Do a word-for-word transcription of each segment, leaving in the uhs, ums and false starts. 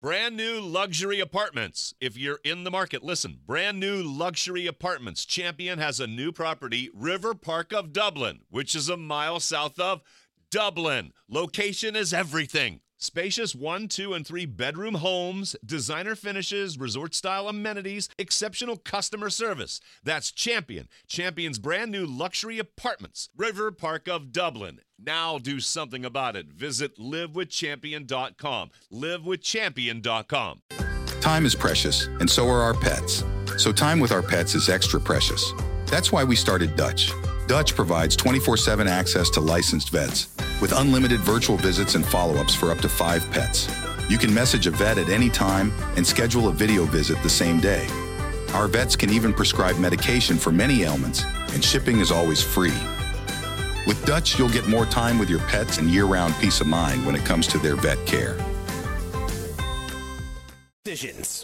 Brand new luxury apartments. If you're in the market, listen. Brand new luxury apartments. Champion has a new property, River Park of Dublin, which is a mile south of Dublin. Location is everything. Spacious one, two, and three bedroom homes, designer finishes, resort-style amenities, exceptional customer service. That's Champion. Champion's brand new luxury apartments. River Park of Dublin. Now do something about it. Visit live with champion dot com. live with champion dot com. Time is precious, and so are our pets. So time with our pets is extra precious. That's why we started Dutch. Dutch provides twenty-four seven access to licensed vets with unlimited virtual visits and follow-ups for up to five pets. You can message a vet at any time and schedule a video visit the same day. Our vets can even prescribe medication for many ailments, and shipping is always free. With Dutch, you'll get more time with your pets and year-round peace of mind when it comes to their vet care. Decisions.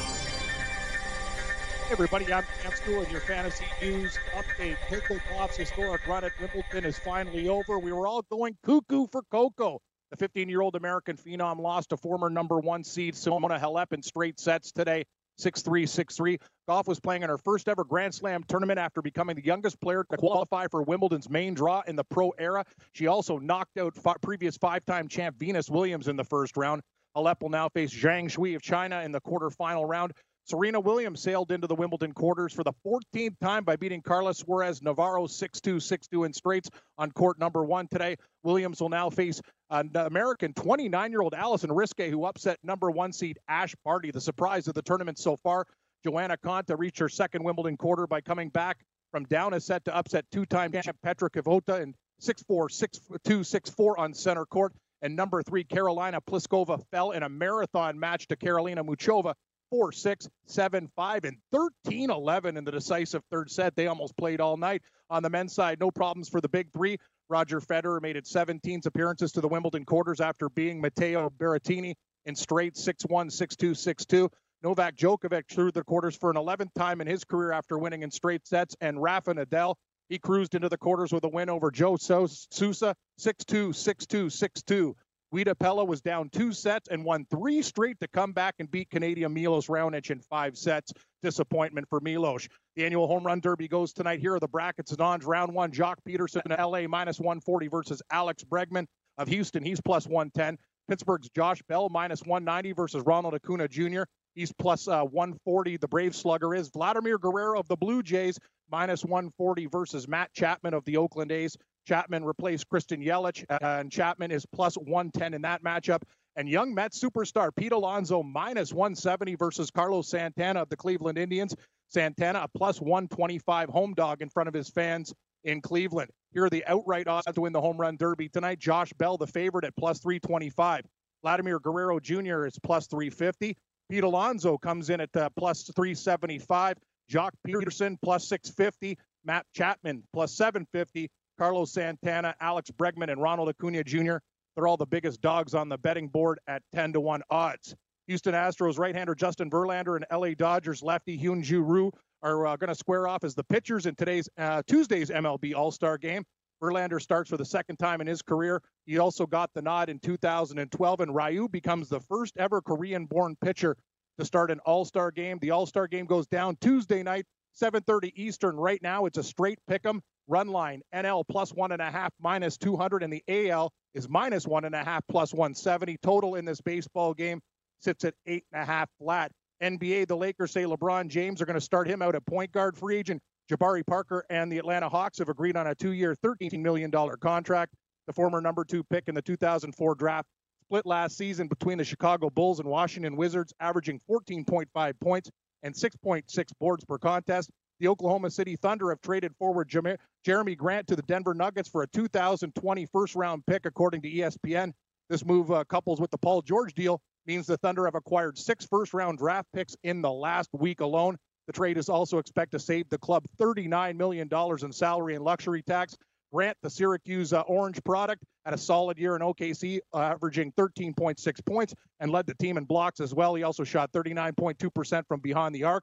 Hey everybody, I'm Cam School with your fantasy news update. Coco Gauff's historic run at Wimbledon is finally over. We were all going cuckoo for Coco. The fifteen-year-old American phenom lost to former number one seed Simona Halep in straight sets today, six three, six three. Gauff was playing in her first ever Grand Slam tournament after becoming the youngest player to qualify for Wimbledon's main draw in the pro era. She also knocked out f- previous five-time champ Venus Williams in the first round. Halep will now face Zhang Shui of China in the quarterfinal round. Serena Williams sailed into the Wimbledon quarters for the fourteenth time by beating Carla Suarez Navarro six two, six two in straights on court number one today. Williams will now face an American twenty-nine-year-old Alison Riske, who upset number one seed Ash Barty, the surprise of the tournament so far. Joanna Konta reached her second Wimbledon quarter by coming back from down a set to upset two-time champ Petra Kvitova in six four, six two, six four on center court. And number three, Carolina Pliskova fell in a marathon match to Karolina Muchova four six, seven five, and thirteen eleven in the decisive third set. They almost played all night. On the men's side, no problems for the big three. Roger Federer made it seventeen appearances to the Wimbledon quarters after beating Matteo Berrettini in straight six one, six two, six two. Novak Djokovic through the quarters for an eleventh time in his career after winning in straight sets. And Rafa Nadal, he cruised into the quarters with a win over Joe Sousa, six two, six two, six two. Guida Pella was down two sets and won three straight to come back and beat Canadian Milos Raonic in five sets. Disappointment for Milos. The annual Home Run Derby goes tonight. Here are the brackets. Odds round one. Jock Peterson of L A minus one forty versus Alex Bregman of Houston. He's plus one ten. Pittsburgh's Josh Bell minus one ninety versus Ronald Acuna Junior He's plus uh, one forty. The Brave slugger is Vladimir Guerrero of the Blue Jays minus one forty versus Matt Chapman of the Oakland A's. Chapman replaced Christian Yelich, uh, and Chapman is plus one ten in that matchup. And young Mets superstar Pete Alonso minus one seventy versus Carlos Santana of the Cleveland Indians. Santana a plus one twenty-five home dog in front of his fans in Cleveland. Here are the outright odds to win the Home Run Derby tonight. Josh Bell, the favorite, at plus three twenty-five. Vladimir Guerrero Junior is plus three fifty. Pete Alonso comes in at uh, plus three seventy-five. Jock Peterson plus six fifty. Matt Chapman plus seven fifty. Carlos Santana, Alex Bregman, and Ronald Acuna Junior They're all the biggest dogs on the betting board at ten to one odds. Houston Astros right-hander Justin Verlander and L A Dodgers lefty Hyun-Joo Ryu are uh, going to square off as the pitchers in today's uh, Tuesday's M L B All-Star Game. Verlander starts for the second time in his career. He also got the nod in two thousand twelve, and Ryu becomes the first ever Korean-born pitcher to start an All-Star Game. The All-Star Game goes down Tuesday night, seven thirty Eastern. Right now, it's a straight pick'em. Run line, N L plus one and a half, minus two hundred, and the A L is minus one and a half, plus one seventy. Total in this baseball game sits at eight and a half flat. N B A, the Lakers say LeBron James are going to start him out at point guard. Free agent Jabari Parker and the Atlanta Hawks have agreed on a two-year, thirteen million dollars contract. The former number two pick in the two thousand four draft split last season between the Chicago Bulls and Washington Wizards, averaging fourteen point five points and six point six boards per contest. The Oklahoma City Thunder have traded forward Jam- Jeremy Grant to the Denver Nuggets for a two thousand twenty first-round pick, according to E S P N. This move uh, couples with the Paul George deal means the Thunder have acquired six first-round draft picks in the last week alone. The trade is also expected to save the club thirty-nine million dollars in salary and luxury tax. Grant, the Syracuse uh, Orange product, had a solid year in O K C, uh, averaging thirteen point six points and led the team in blocks as well. He also shot thirty-nine point two percent from behind the arc.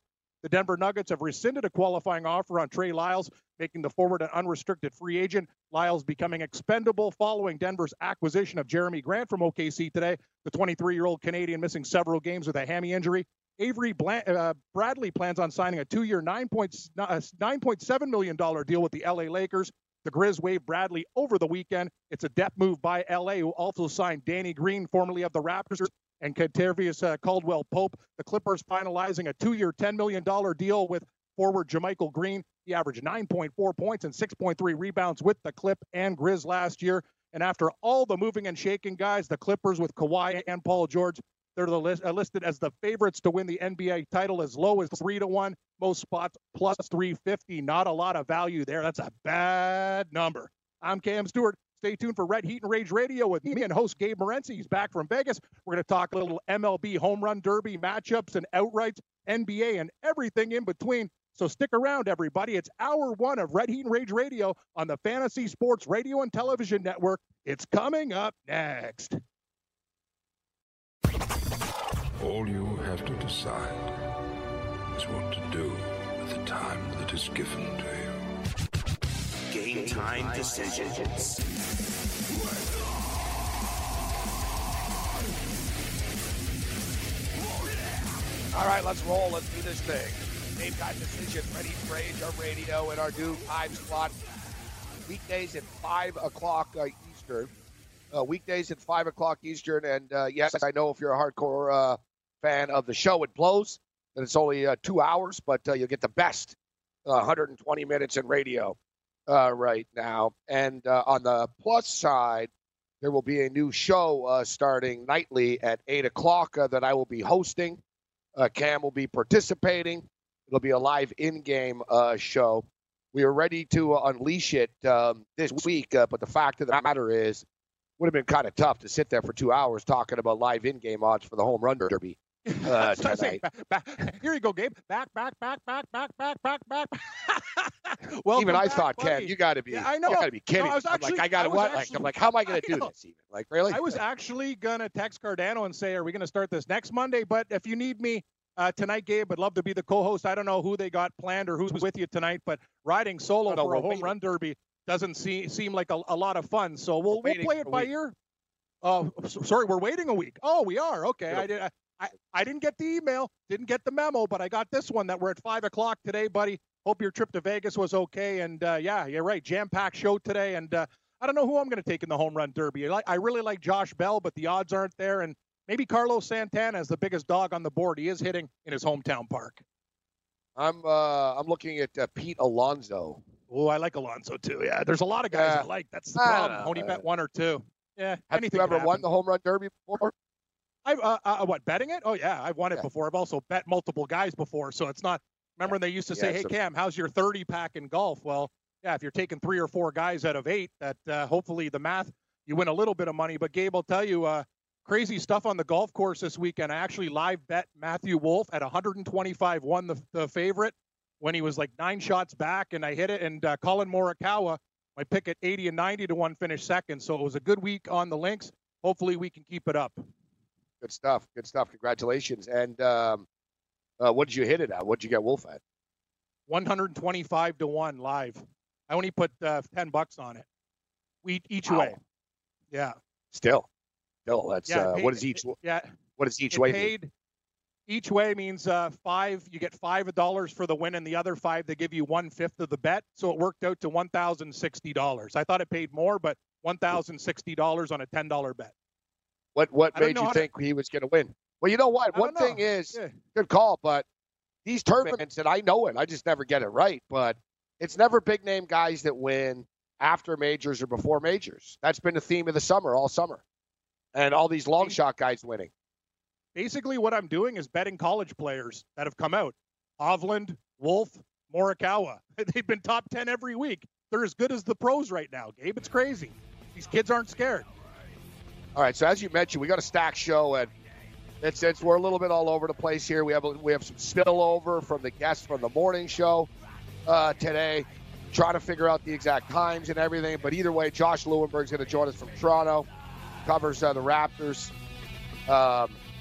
The Denver Nuggets have rescinded a qualifying offer on Trey Lyles, making the forward an unrestricted free agent. Lyles becoming expendable following Denver's acquisition of Jeremy Grant from O K C today. The twenty-three-year-old Canadian missing several games with a hammy injury. Avery Bla- uh, Bradley plans on signing a two-year, nine point seven million dollars deal with the L A Lakers. The Grizz waived Bradley over the weekend. It's a depth move by L A, who also signed Danny Green, formerly of the Raptors, and Kentavious uh, Caldwell-Pope. The Clippers finalizing a two-year, ten million dollars deal with forward JaMychal Green. He averaged nine point four points and six point three rebounds with the Clip and Grizz last year. And after all the moving and shaking, guys, the Clippers with Kawhi and Paul George, they're the list, uh, listed as the favorites to win the N B A title, as low as three to one. Most spots plus three fifty. Not a lot of value there. That's a bad number. I'm Cam Stewart. Stay tuned for Red Heat and Rage Radio with me and host Gabe Morency. He's back from Vegas. We're going to talk a little M L B home run derby matchups and outrights, N B A, and everything in between. So stick around, everybody. It's hour one of Red Heat and Rage Radio on the Fantasy Sports Radio and Television Network. It's coming up next. All you have to decide is what to do with the time that is given to you. Game time decisions. All right, let's roll. Let's do this thing. Game time decisions. Ready for Rage, our radio, and our new time slot. Weekdays at five o'clock uh, Eastern. Uh, weekdays at five o'clock Eastern. And uh, yes, I know if you're a hardcore uh, fan of the show, it blows that it's only uh, two hours, but uh, you'll get the best uh, one hundred twenty minutes in radio uh, right now. And uh, on the plus side, there will be a new show uh, starting nightly at eight o'clock uh, that I will be hosting. Uh, Cam will be participating. It'll be a live in-game uh, show. We are ready to uh, unleash it um, this week, uh, but the fact of the matter is, would have been kind of tough to sit there for two hours talking about live in-game odds for the home run derby uh, tonight. Back, back. Here you go, Gabe. Back, back, back, back, back, back, back, back. Well, even I back, thought, buddy. Ken, you got to be, yeah, I know. you got to be kidding. No, I was I'm actually, like, I got to what? Actually, like, I'm like, how am I going to do know. this? Even like, really? I was actually gonna text Cardano and say, are we gonna start this next Monday? But if you need me uh, tonight, Gabe, I'd love to be the co-host. I don't know who they got planned or who's with you tonight, but riding solo no, no, for a home waiting. run derby doesn't seem seem like a, a lot of fun. So we'll We're we'll play it by week. ear. Oh, sorry, we're waiting a week. Oh, we are. Okay, Yeah. I did. I, I didn't get the email, didn't get the memo, but I got this one that we're at five o'clock today, buddy. Hope your trip to Vegas was okay. And uh, yeah, you're right, jam-packed show today. And uh, I don't know who I'm going to take in the home run derby. I, like, I really like Josh Bell, but the odds aren't there. And maybe Carlos Santana is the biggest dog on the board. He is hitting in his hometown park. I'm uh, I'm looking at uh, Pete Alonso. Oh, I like Alonso too. Yeah, there's a lot of guys Yeah. I like. That's the I problem. don't know, Only man. bet one or two. Yeah, Have anything you ever can won happen. the home run derby before? I uh, uh, what betting it? Oh yeah, I've won it Yeah. before. I've also bet multiple guys before, so it's not. Remember, they used to say, Yeah, "Hey so- Cam, how's your thirty pack in golf?" Well, yeah, if you're taking three or four guys out of eight, that uh, hopefully the math you win a little bit of money. But Gabe, I'll tell you, uh, crazy stuff on the golf course this weekend. I actually live bet Matthew Wolff at one twenty-five, won the, the favorite when he was like nine shots back, and I hit it. And uh, Colin Morikawa, my pick at eighty and ninety to one, finished second. So it was a good week on the links. Hopefully we can keep it up. Good stuff. Good stuff. Congratulations. And um, uh, what did you hit it at? What did you get Wolf at? one twenty-five to one live. I only put uh, ten bucks on it. We each Wow. way. Yeah. Still, still. That's Yeah. uh, it what paid- is each? it- Yeah. What is each it way? mean? paid. Each way means uh, five. You get five dollars for the win, and the other five they give you one fifth of the bet. So it worked out to one thousand sixty dollars. I thought it paid more, but one thousand sixty dollars on a ten dollar bet. What what I don't made know you how to- think he was going to win? Well, you know what? I One don't know. thing is, Yeah. good call, but these tournaments, and I know it, I just never get it right, but it's never big name guys that win after majors or before majors. That's been the theme of the summer, all summer. And all these long shot guys winning. Basically, what I'm doing is betting college players that have come out. Hovland, Wolf, Morikawa. They've been top ten every week. They're as good as the pros right now, Gabe. It's crazy. These kids aren't scared. All right, so as you mentioned, we got a stacked show, and it's, it's we're a little bit all over the place here. We have a, we have some spillover from the guests from the morning show uh, today, trying to figure out the exact times and everything. But either way, Josh Lewenberg's going to join us from Toronto, covers uh, the Raptors. Um,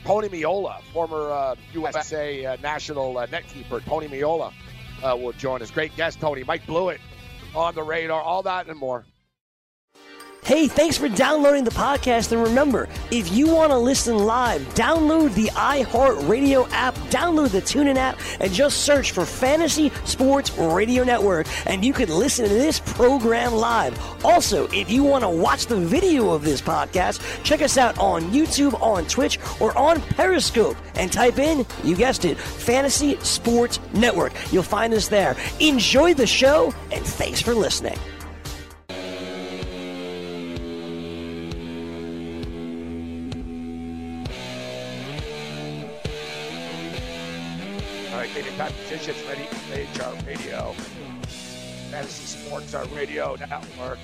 Tony Miola, former uh, U S A uh, national uh, netkeeper, Tony Miola, uh, will join us. Great guest, Tony. Mike Blewett on the radar. All that and more. Hey, thanks for downloading the podcast. And remember, if you want to listen live, download the iHeartRadio app, download the TuneIn app, and just search for Fantasy Sports Radio Network, and you can listen to this program live. Also, if you want to watch the video of this podcast, check us out on YouTube, on Twitch, or on Periscope, and type in, you guessed it, Fantasy Sports Network. You'll find us there. Enjoy the show, and thanks for listening. Time positions ready for H R Radio, Fantasy Sports our Radio Network.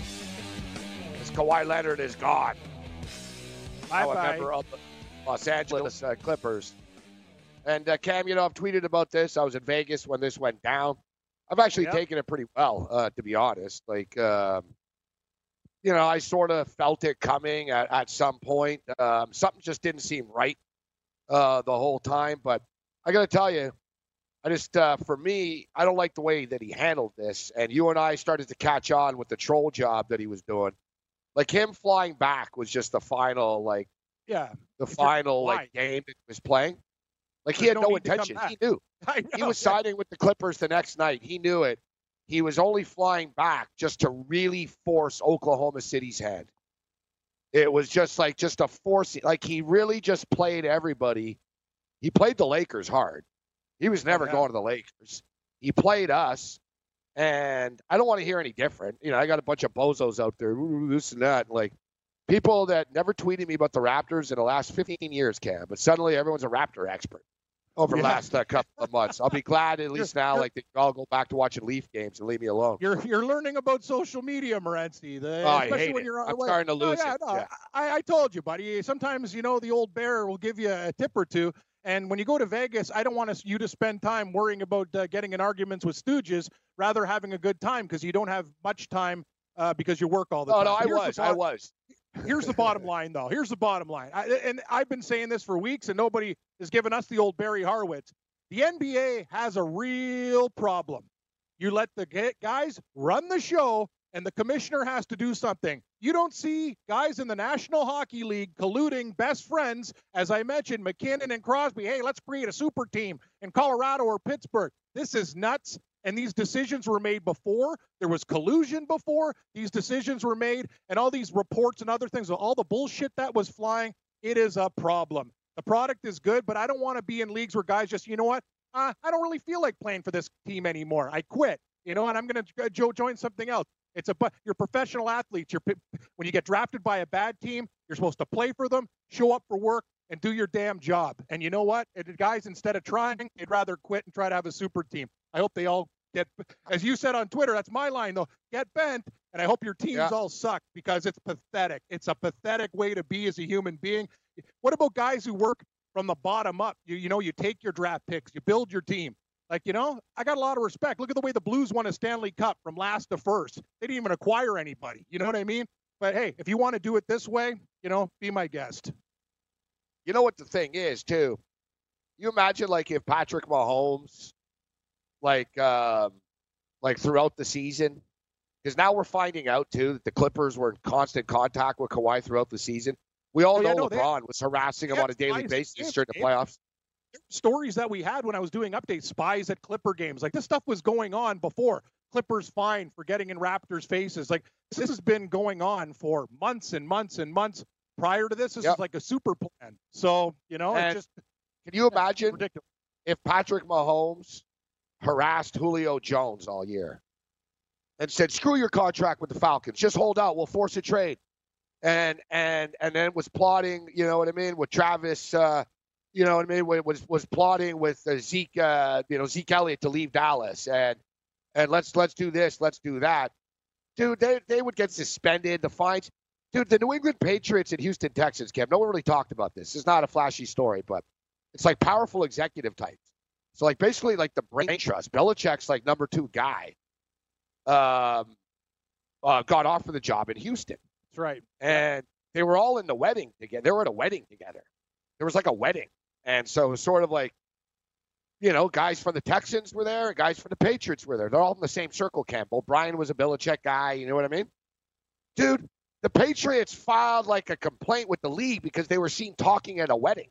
As Kawhi Leonard is gone, now a member of the Los Angeles uh, Clippers. And uh, Cam, you know, I've tweeted about this. I was in Vegas when this went down. I've actually yep. taken it pretty well, uh, to be honest. Like, um, you know, I sort of felt it coming at, at some point. Um, something just didn't seem right uh, the whole time. But I got to tell you, I just, uh, for me, I don't like the way that he handled this. And you and I started to catch on with the troll job that he was doing. Like, him flying back was just the final, like, yeah, the final, like, game that he was playing. Like, There's he had no no need to intention. come back. He knew. I know. He was signing with the Clippers the next night. He knew it. He was only flying back just to really force Oklahoma City's hand. It was just like, just a forcing. Like, he really just played everybody. He played the Lakers hard. He was never oh, yeah. going to the Lakers. He played us, and I don't want to hear any different. You know, I got a bunch of bozos out there, ooh, this and that, like people that never tweeted me about the Raptors in the last fifteen years, Cam. But suddenly everyone's a Raptor expert over the yeah. last uh, couple of months. I'll be glad at least you're, now, you're, like, they all go back to watching Leaf games and leave me alone. You're you're learning about social media, Morency. The, oh, especially I hate when it. you're on I'm the way. starting to lose oh, yeah, it. No, Yeah. I, I told you, buddy. Sometimes, you know, the old bear will give you a tip or two. And when you go to Vegas, I don't want us, you to spend time worrying about uh, getting in arguments with stooges, rather having a good time, because you don't have much time uh, because you work all the oh, time. No, I Here's was. the I bottom, was. Here's the bottom line, though. Here's the bottom line. I, and I've been saying this for weeks, and nobody has given us the old Barry Horowitz. The N B A has a real problem. You let the guys run the show, and the commissioner has to do something. You don't see guys in the National Hockey League colluding, best friends, as I mentioned, McKinnon and Crosby. Hey, let's create a super team in Colorado or Pittsburgh. This is nuts, and these decisions were made before. There was collusion before. These decisions were made, and all these reports and other things, all the bullshit that was flying, it is a problem. The product is good, but I don't want to be in leagues where guys just, you know what, uh, I don't really feel like playing for this team anymore. I quit, you know, and I'm going to jo- join something else. It's a but you're professional athletes. You're when you get drafted by a bad team, you're supposed to play for them, show up for work, and do your damn job. And you know what? And the guys, instead of trying, they'd rather quit and try to have a super team. I hope they all get, as you said on Twitter, that's my line though, get bent. And I hope your teams yeah. all suck, because it's pathetic. It's a pathetic way to be as a human being. What about guys who work from the bottom up? You you know, you take your draft picks, you build your team. Like, you know, I got a lot of respect. Look at the way the Blues won a Stanley Cup from last to first. They didn't even acquire anybody. You know what I mean? But, hey, if you want to do it this way, you know, be my guest. You know what the thing is, too? You imagine, like, if Patrick Mahomes, like, um, like throughout the season, because now we're finding out, too, that the Clippers were in constant contact with Kawhi throughout the season. We all oh, yeah, know no, LeBron had, was harassing him on a daily basis during the playoffs. Stories that we had when I was doing updates, spies at Clipper games. Like, this stuff was going on before. Clippers fined for getting in Raptors' faces. Like, this has been going on for months and months and months. Prior to this, this yep. is like a super plan. So, you know, and it just can you imagine ridiculous. If Patrick Mahomes harassed Julio Jones all year and said, screw your contract with the Falcons, just hold out, we'll force a trade. And and and then was plotting, you know what I mean, with Travis uh You know what I mean? Was was plotting with uh, Zeke, uh, you know, Zeke Elliott to leave Dallas, and and let's let's do this, let's do that, dude. They they would get suspended. The fines, dude. The New England Patriots and Houston Texans, Kev. No one really talked about this. It's not a flashy story, but it's like powerful executive types. So like basically like the brain trust. Belichick's like number two guy. Um, uh, got offered the job in Houston. That's right. And they were all in the wedding together. They were at a wedding together. there was like a wedding. And so it was sort of like, you know, guys from the Texans were there, and guys from the Patriots were there. They're all in the same circle camp. O'Brien was a Belichick guy. You know what I mean? Dude, the Patriots filed like a complaint with the league because they were seen talking at a wedding.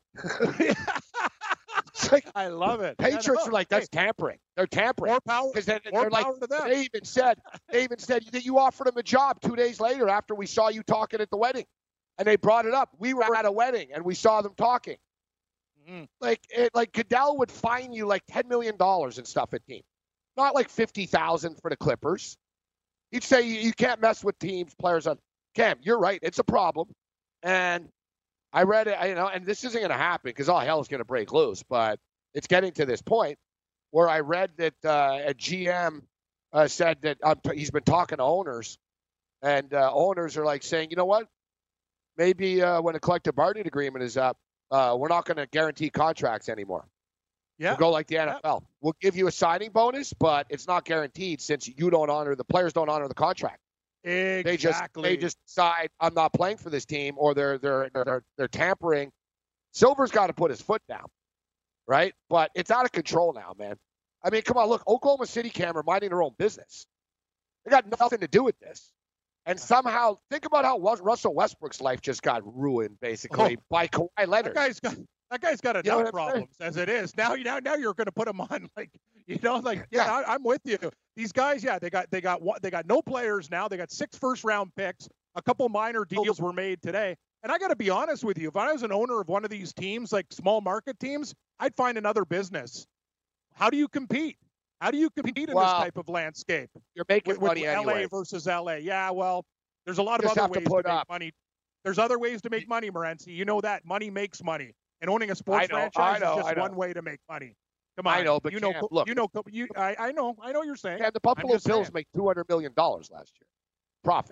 It's like, I love it. Patriots are like, that's hey, tampering. They're tampering. More power. Because they're, more they're like, power to them. they even said, they even said that you offered him a job two days later after we saw you talking at the wedding. And they brought it up. We were at a wedding and we saw them talking. Mm-hmm. Like, it, like Goodell would fine you like ten million dollars and stuff at team. Not like fifty thousand dollars for the Clippers. He'd say you, you can't mess with teams, players on. Cam, you're right. It's a problem. And I read it, you know, and this isn't going to happen because all hell is going to break loose. But it's getting to this point where I read that uh, a G M uh, said that um, he's been talking to owners, and uh, owners are like saying, you know what? Maybe uh, when a collective bargaining agreement is up, uh, we're not going to guarantee contracts anymore. Yeah. We'll go like the N F L. Yeah. We'll give you a signing bonus, but it's not guaranteed since you don't honor, the players don't honor the contract. Exactly. They just they just decide I'm not playing for this team, or they're they're they're they're tampering. Silver's got to put his foot down, right? But it's out of control now, man. I mean, come on, look, Oklahoma City, Cam, are minding their own business. They got nothing to do with this, and somehow think about how Russell Westbrook's life just got ruined basically oh, by Kawhi Leonard. That guy's got that guy's got enough you know problems as it is. Now you now now you're going to put him on like. You know, like yeah, yeah. I, I'm with you. These guys, yeah, they got they got they got no players now. They got six first round picks. A couple minor deals were made today. And I got to be honest with you. If I was an owner of one of these teams, like small market teams, I'd find another business. How do you compete? How do you compete in well, this type of landscape? You're making with, money with anyway. L A versus L A. Yeah, well, there's a lot of other other ways to, put to make up. money. There's other ways to make money, Morency. You know that money makes money, and owning a sports I know, franchise I know, is just I know. one way to make money. Come on, I know, but you know, Cam, look, you know, you, I, I know, I know. You're saying. Yeah, the Buffalo Bills saying. make two hundred million dollars last year, profit.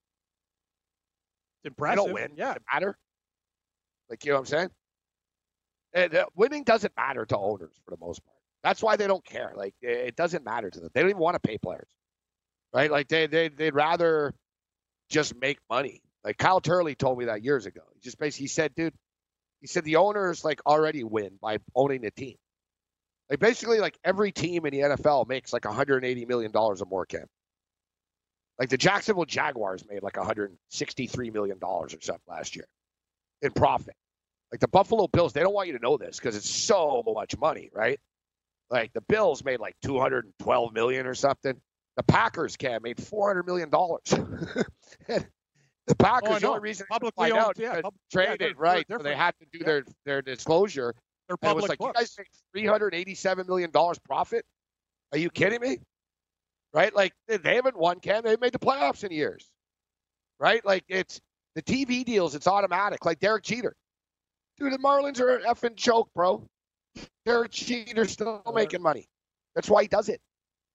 It's impressive. They don't win. Yeah, does it matter? Like, you know what I'm saying? And, uh, winning doesn't matter to owners for the most part. That's why they don't care. Like, it doesn't matter to them. They don't even want to pay players, right? Like, they they they'd rather just make money. Like Kyle Turley told me that years ago. He just basically he said, dude. He said the owners like already win by owning the team. Like basically, like every team in the N F L makes like one hundred eighty million dollars or more, Cam. Like the Jacksonville Jaguars made like one hundred sixty-three million dollars or something last year in profit. Like the Buffalo Bills, they don't want you to know this because it's so much money, right? Like the Bills made like two hundred twelve million dollars or something. The Packers, Cam, made four hundred million dollars. The Packers, oh, the only reason publicly find owned, out yeah, because pub- traded, yeah, they're, right? They're so they had to do yeah. their, their disclosure. They're and it was public like, books. you guys make three hundred eighty-seven million dollars profit? Are you kidding me? Right? Like, they haven't won, Ken. They've made the playoffs in years. Right? Like, it's the T V deals, it's automatic. Like Derek Jeter. Dude, the Marlins are an effing joke, bro. Derek Jeter's still making money. That's why he does it.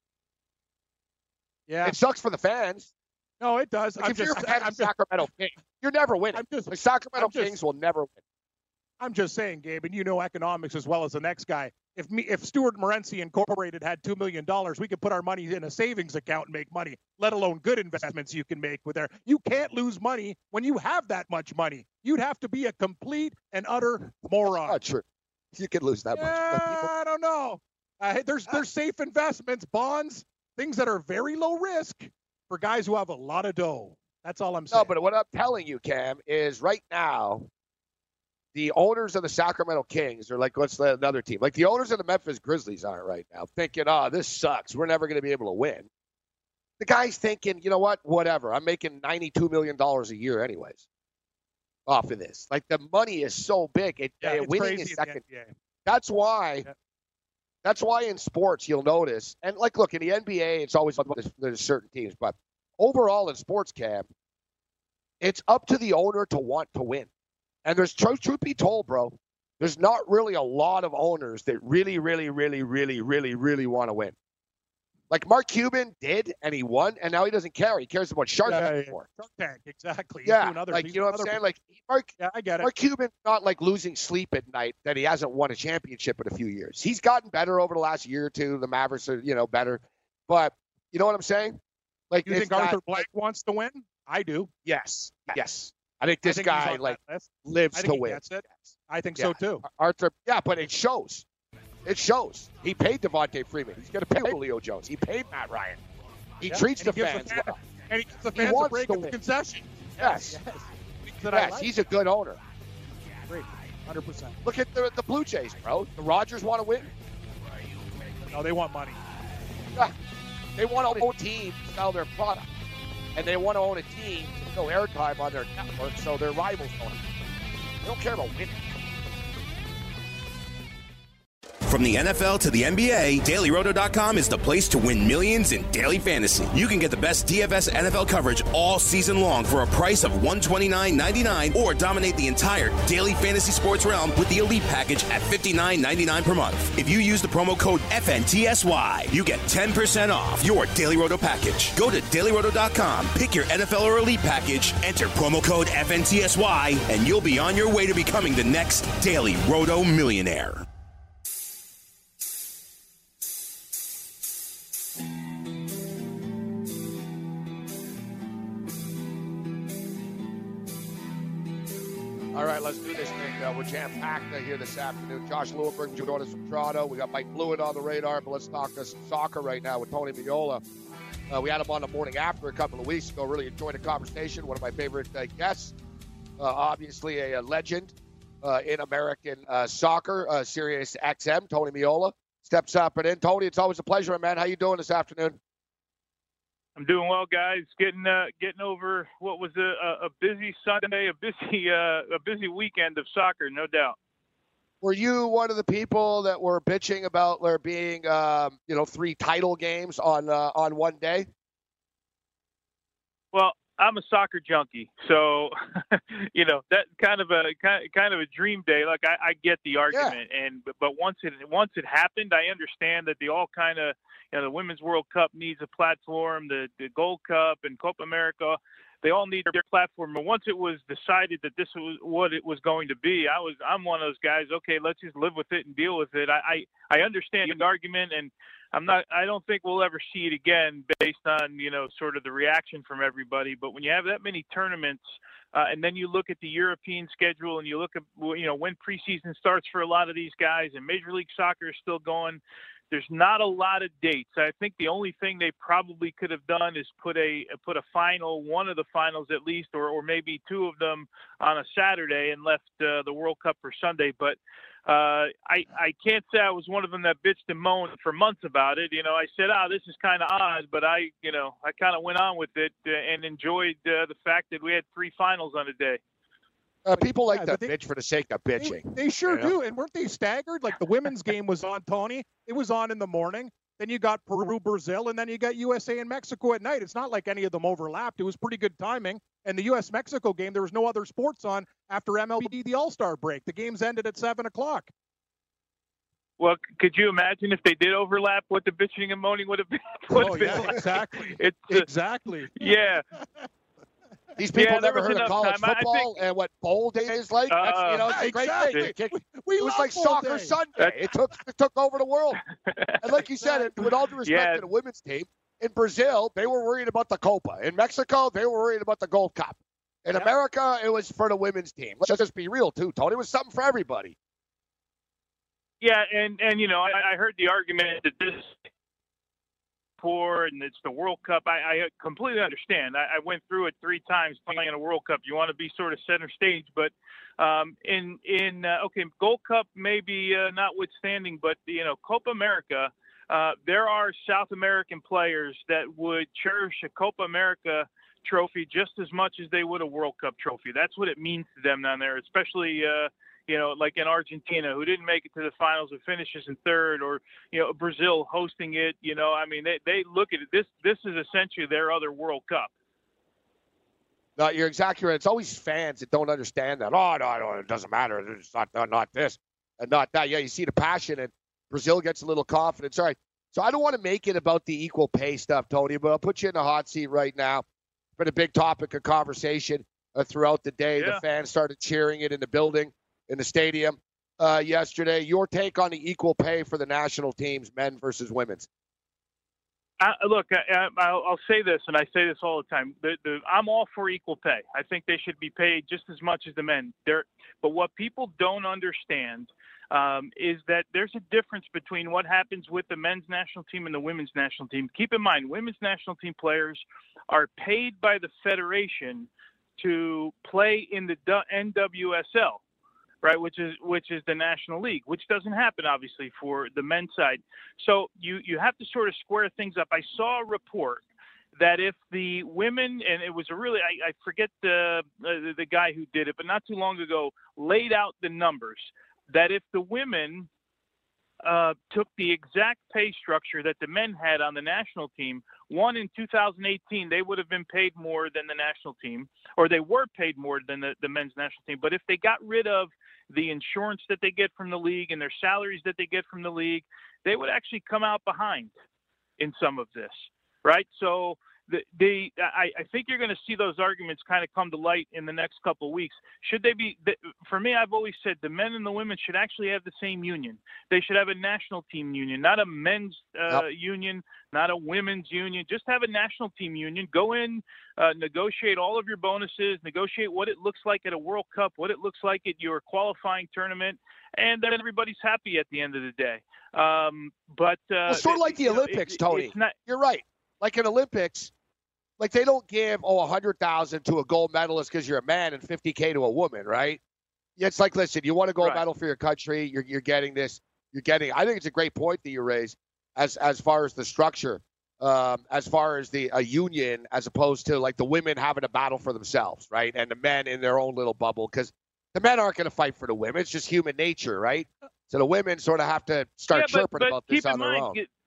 Yeah. It sucks for the fans. No, it does. Like I'm if just, you're a fan I'm of Sacramento Kings, you're never winning. I'm just, the Sacramento just, Kings will never win. I'm just saying, Gabe, and you know economics as well as the next guy. If me, if Stuart Morency Incorporated had two million dollars, we could put our money in a savings account and make money, let alone good investments you can make with there. You can't lose money when you have that much money. You'd have to be a complete and utter moron. Not true. You could lose that yeah, much. I don't know. Uh, there's there's safe investments, bonds, things that are very low risk for guys who have a lot of dough. That's all I'm saying. No, but what I'm telling you, Cam, is right now, the owners of the Sacramento Kings are like, what's another team? Like the owners of the Memphis Grizzlies aren't right now thinking, oh, this sucks. We're never going to be able to win. The guy's thinking, you know what? Whatever. I'm making ninety-two million dollars a year anyways off of this. Like the money is so big. It, yeah, it winning is second. That's why. Yeah. That's why in sports you'll notice, and like, look, in the N B A, it's always about there's certain teams, but overall in sports, Cam, it's up to the owner to want to win. And there's, truth, truth be told, bro, there's not really a lot of owners that really, really, really, really, really, really want to win. Like Mark Cuban did, and he won, and now he doesn't care. He cares about Shark yeah, Tank yeah, more. Shark Tank, exactly. Yeah, other like, people, you know what I'm saying? Like, Mark, yeah, I get it. Mark Cuban's not like losing sleep at night that he hasn't won a championship in a few years. He's gotten better over the last year or two. The Mavericks are, you know, better. But you know what I'm saying? Like, you think Arthur not, Blank like, wants to win? I do. Yes, yes. I think this I think guy like lives I think to he win. gets it. Yes. I think Yeah. so too. Arthur, yeah, but it shows. It shows. He paid Devontae Freeman. He's going to pay Julio Jones. He paid Matt Ryan. He Yeah, treats the and he gives fans the fan- well. And he gives the He fans a wants break to at the win. concession. Yes. Yes. Things that I Yes, like. he's a good owner. Great. one hundred percent. Look at the, the Blue Jays, bro. The Rogers want to win. No, they want money. Yeah. They want to own a team to sell their product. And they want to own a team to fill airtime on their network so their rivals don't. They don't care about winning. From the N F L to the N B A, Daily Roto dot com is the place to win millions in daily fantasy. You can get the best D F S N F L coverage all season long for a price of one hundred twenty-nine ninety-nine, or dominate the entire daily fantasy sports realm with the Elite package at fifty-nine ninety-nine per month. If you use the promo code F N T S Y, you get ten percent off your Daily Roto package. Go to Daily Roto dot com, pick your N F L or Elite package, enter promo code F N T S Y, and you'll be on your way to becoming the next Daily Roto millionaire. All right, let's do this thing. Uh, we're jam-packed uh, here this afternoon. Josh Lewenberg joined us from Toronto. We got Mike Blewett on the radar, but let's talk uh, some soccer right now with Tony Miola. Uh, we had him on the morning after a couple of weeks ago. Really enjoyed the conversation. One of my favorite uh, guests. Uh, obviously a, a legend uh, in American uh, soccer, uh, Sirius X M. Tony Miola steps up and in. Tony, it's always a pleasure, man. How you doing this afternoon? I'm doing well, guys. Getting uh, getting over what was a, a busy Sunday, a busy uh, a busy weekend of soccer, no doubt. Were you one of the people that were bitching about there being, um, you know, three title games on uh, on one day? Well, I'm a soccer junkie, so you know that kind of a kind kind of a dream day. Like I, I get the argument, yeah. and but, but once it once it happened, I understand that they all kind of. You know, the Women's World Cup needs a platform, the, the Gold Cup and Copa America, they all need their platform. And once it was decided that this was what it was going to be, I was, I'm one of those guys, okay, let's just live with it and deal with it. I, I, I understand the argument, and I'm not, I don't think we'll ever see it again based on, you know, sort of the reaction from everybody. But when you have that many tournaments, uh, and then you look at the European schedule and you look at, you know, when preseason starts for a lot of these guys, and Major League Soccer is still going, there's not a lot of dates. I think the only thing they probably could have done is put a put a final, one of the finals at least, or, or maybe two of them on a Saturday, and left uh, the World Cup for Sunday. But uh, I I can't say I was one of them that bitched and moaned for months about it. You know, I said, ah, oh, this is kind of odd, but I you know I kind of went on with it uh, and enjoyed uh, the fact that we had three finals on a day. Uh, people like yeah, that they, bitch for the sake of bitching. They, they sure you know? do. And weren't they staggered? Like the women's game was on, Tony. It was on in the morning. Then you got Peru, Brazil, and then you got U S A and Mexico at night. It's not like any of them overlapped. It was pretty good timing. And the U S Mexico game, there was no other sports on after M L B, the All-Star break. The games ended at seven o'clock. Well, could you imagine if they did overlap, what the bitching and moaning would have been? Would Oh, have been yeah, like? exactly. It's, uh, exactly. Yeah. These people Yeah, there never was heard of enough college time. I football think- and what bowl day is like. That's, you know, it's a great exactly. thing. Kick- We It was love like bowl soccer day. Sunday. It took it took over the world. And like you said, it, with all due respect Yeah. to the women's team, in Brazil, they were worried about the Copa. In Mexico, they were worried about the Gold Cup. In Yep. America, it was for the women's team. Let's just be real, too, Tony. It was something for everybody. Yeah, and, and you know, I, I heard the argument that this poor and it's the World Cup. I, I completely understand. I, I went through it three times playing in a World Cup. You want to be sort of center stage, but um, in in uh, okay, Gold Cup maybe uh, notwithstanding, but you know, Copa America. Uh, there are South American players that would cherish a Copa America trophy just as much as they would a World Cup trophy. That's what it means to them down there, especially, uh, you know, like in Argentina, who didn't make it to the finals and finishes in third, or, you know, Brazil hosting it. You know, I mean, they, they look at it. This, this is essentially their other World Cup. No, you're exactly right. It's always fans that don't understand that. Oh, no, no, it doesn't matter. It's not, not, not this and not that. Yeah, you see the passion, and Brazil gets a little confidence. All right. So I don't want to make it about the equal pay stuff, Tony, but I'll put you in the hot seat right now. It's been a big topic of conversation uh, throughout the day. Yeah. The fans started cheering it in the building, in the stadium uh, yesterday. Your take on the equal pay for the national teams, men versus women's? I, look, I, I'll, I'll say this, and I say this all the time. The, the, I'm all for equal pay. I think they should be paid just as much as the men. They're, but what people don't understand um, is that there's a difference between what happens with the men's national team and the women's national team. Keep in mind, women's national team players are paid by the federation to play in the N W S L. Right, which is which is the National League, which doesn't happen obviously for the men's side. So you you have to sort of square things up. I saw a report that if the women, and it was a really I, I forget the, the the guy who did it, but not too long ago laid out the numbers that if the women uh, took the exact pay structure that the men had on the national team, one in two thousand eighteen they would have been paid more than the national team, or they were paid more than the, the men's national team. But if they got rid of the insurance that they get from the league and their salaries that they get from the league, they would actually come out behind in some of this, right? So the, the I, I think you're going to see those arguments kind of come to light in the next couple of weeks. Should they be, for me, I've always said the men and the women should actually have the same union. They should have a national team union, not a men's uh, yep. union, not a women's union. Just have a national team union. Go in, uh, negotiate all of your bonuses, negotiate what it looks like at a World Cup, what it looks like at your qualifying tournament, and then everybody's happy at the end of the day. Um, but uh, well, sort of like the Olympics, it, Tony. Not, You're right. Like in Olympics, like they don't give oh a hundred thousand to a gold medalist because you're a man and fifty k to a woman, right? It's like, listen, you want a gold right. medal for your country, you're you're getting this, you're getting. I think it's a great point that you raise as as far as the structure, um, as far as the a union, as opposed to like the women having a battle for themselves, right? And the men in their own little bubble, because the men aren't going to fight for the women. It's just human nature, right? So the women sort of have to start yeah, but, chirping but about this on their mind, own. Get,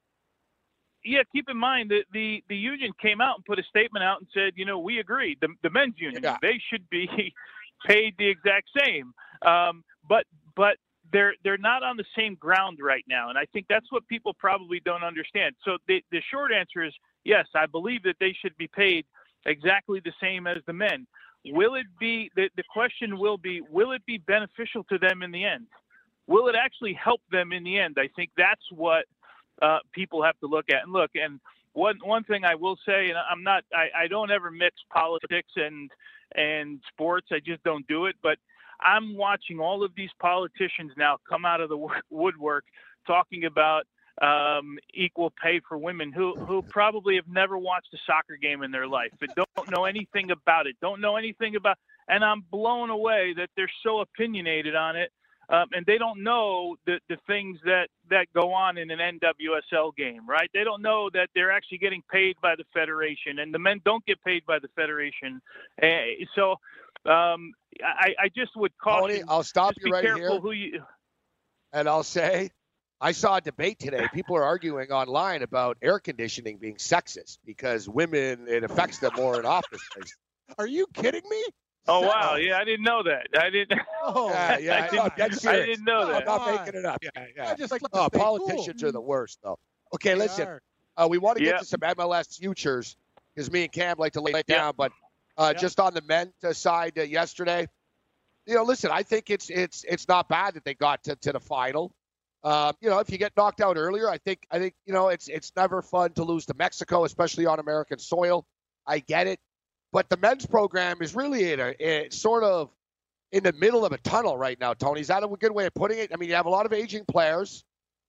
Yeah, keep in mind that the, the union came out and put a statement out and said, you know, we agree. The, the men's union, yeah. they should be paid the exact same. Um, but but they're they're not on the same ground right now, and I think that's what people probably don't understand. So the the short answer is yes, I believe that they should be paid exactly the same as the men. Will it be the the question will be will it be beneficial to them in the end? Will it actually help them in the end? I think that's what Uh, people have to look at and look. And one one thing I will say, and I'm not, I, I don't ever mix politics and and sports. I just don't do it. But I'm watching all of these politicians now come out of the woodwork talking about um, equal pay for women who who probably have never watched a soccer game in their life, but don't know anything about it. Don't know anything about. And I'm blown away that they're so opinionated on it. Um, and they don't know the, the things that, that go on in an N W S L game, right? They don't know that they're actually getting paid by the federation, and the men don't get paid by the federation. Uh, so um, I, I just would caution. Tony, I'll stop just you be right careful here. Who you... And I'll say, I saw a debate today. People are arguing online about air conditioning being sexist because women, it affects them more in office space. Are you kidding me? Oh, wow. Yeah, I didn't know that. I didn't. Oh, yeah, yeah. I, didn't, that's I didn't know that. I'm not making it up. Yeah, yeah. Just like oh, politicians cool. are the worst, though. Okay, they listen. Uh, we want to get yep. to some M L S futures because me and Cam like to lay it down. Yep. But uh, yep. just on the men's side uh, yesterday, you know, listen, I think it's it's it's not bad that they got to, to the final. Um, you know, if you get knocked out earlier, I think I think you know it's it's never fun to lose to Mexico, especially on American soil. I get it. But the men's program is really in a, a sort of in the middle of a tunnel right now, Tony. Is that a good way of putting it? I mean, you have a lot of aging players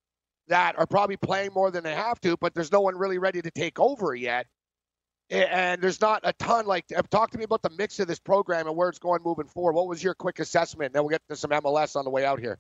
that are probably playing more than they have to, but there's no one really ready to take over yet. And there's not a ton. Like, talk to me about the mix of this program and where it's going moving forward. What was your quick assessment? Then we'll get to some M L S on the way out here.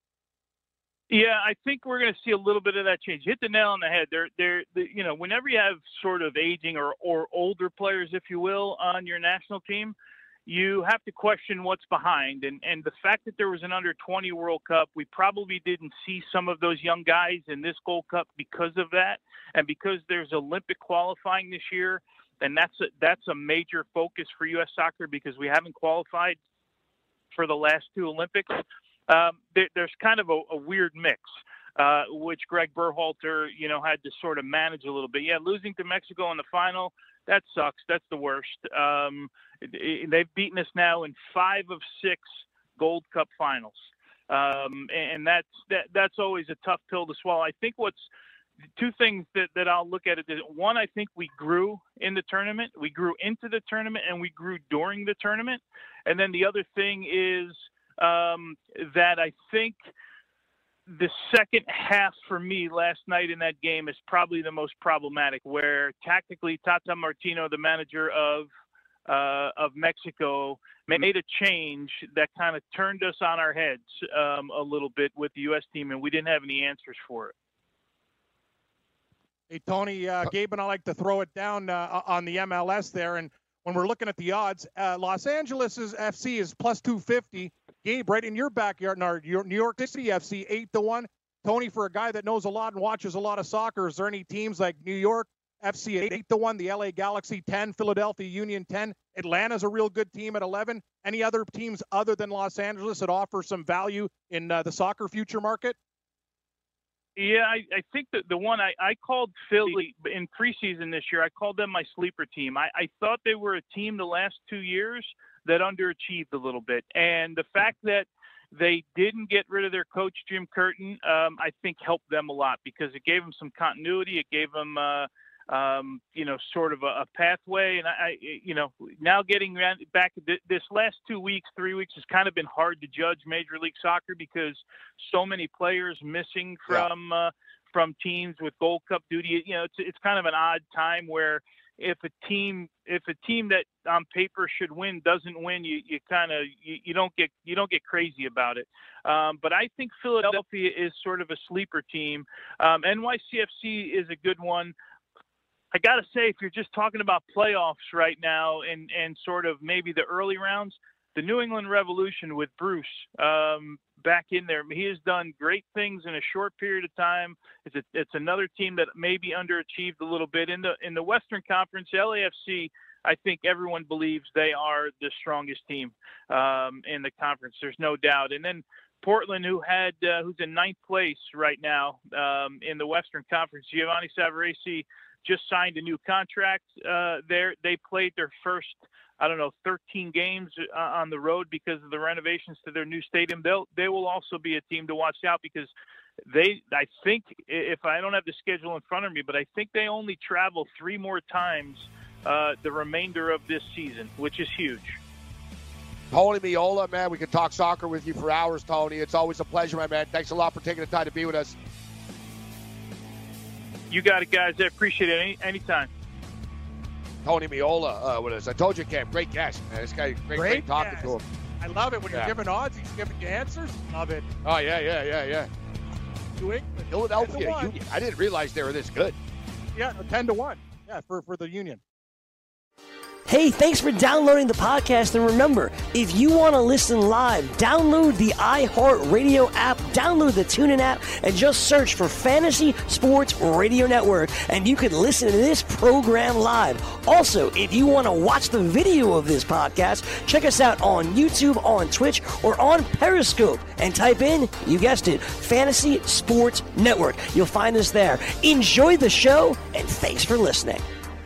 Yeah, I think we're going to see a little bit of that change. Hit the nail on the head. They're, they're, they, you know, whenever you have sort of aging or, or older players, if you will, on your national team, you have to question what's behind. And, and the fact that there was an under twenty World Cup, we probably didn't see some of those young guys in this Gold Cup because of that. And because there's Olympic qualifying this year, and that's a, that's a major focus for U S Soccer because we haven't qualified for the last two Olympics. Um, there, there's kind of a, a weird mix, uh, which Greg Berhalter, you know, had to sort of manage a little bit. Yeah, losing to Mexico in the final, that sucks. That's the worst. Um, it, it, they've beaten us now in five of six Gold Cup finals, um, and that's that, that's always a tough pill to swallow. I think what's two things that, that I'll look at it. One, I think we grew in the tournament. We grew into the tournament, and we grew during the tournament. And then the other thing is um, that I think the second half for me last night in that game is probably the most problematic, where tactically Tata Martino, the manager of uh, of Mexico, made a change that kind of turned us on our heads um, a little bit with the U S team, and we didn't have any answers for it. Hey, Tony, uh, Gabe and I like to throw it down uh, on the M L S there. And when we're looking at the odds, uh, Los Angeles F C is plus two fifty. Gabe, right in your backyard, in our New York City F C, eight to one. Tony, for a guy that knows a lot and watches a lot of soccer, is there any teams like New York F C eight to one, the L A Galaxy ten, Philadelphia Union ten, Atlanta's a real good team at eleven? Any other teams other than Los Angeles that offer some value in uh, the soccer future market? Yeah, I, I think that the one I, I called Philly in preseason this year, I called them my sleeper team. I, I thought they were a team the last two years that underachieved a little bit. And the fact that they didn't get rid of their coach, Jim Curtin, um, I think helped them a lot because it gave them some continuity. It gave them, uh, um, you know, sort of a, a pathway. And, I, you know, now getting back this last two weeks, three weeks has kind of been hard to judge Major League Soccer because so many players missing from yeah. uh, from teams with Gold Cup duty. You know, it's it's kind of an odd time where if a team if a team that on paper should win doesn't win, you, you kind of you, you don't get you don't get crazy about it. Um, but I think Philadelphia is sort of a sleeper team. Um, N Y C F C is a good one. I got to say, if you're just talking about playoffs right now and, and sort of maybe the early rounds, the New England Revolution with Bruce um, back in there, he has done great things in a short period of time. It's a, it's another team that maybe underachieved a little bit. In the in the Western Conference, L A F C, I think everyone believes they are the strongest team um, in the conference. There's no doubt. And then Portland, who had uh, who's in ninth place right now um, in the Western Conference, Giovanni Savarese just signed a new contract uh, there. They played their first, I don't know, thirteen games uh, on the road because of the renovations to their new stadium. They'll, they will also be a team to watch out because they, I think, if I don't have the schedule in front of me, but I think they only travel three more times uh, the remainder of this season, which is huge. Tony Meola, man, we could talk soccer with you for hours, Tony. It's always a pleasure, my man. Thanks a lot for taking the time to be with us. You got it, guys. I appreciate it any anytime. Tony Meola uh, with us. I told you, Cam, great guest, man. This guy, great, great, great talking guest. to him. I love it when yeah. you're giving odds. He's giving you answers. Love it. Oh, yeah, yeah, yeah, yeah. New England. Philadelphia Union. I didn't realize they were this good. Yeah, ten to one. Yeah, for, for the Union. Hey, thanks for downloading the podcast. And remember, if you want to listen live, download the iHeartRadio app, download the TuneIn app, and just search for Fantasy Sports Radio Network, and you can listen to this program live. Also, if you want to watch the video of this podcast, check us out on YouTube, on Twitch, or on Periscope, and type in, you guessed it, Fantasy Sports Network. You'll find us there. Enjoy the show, and thanks for listening.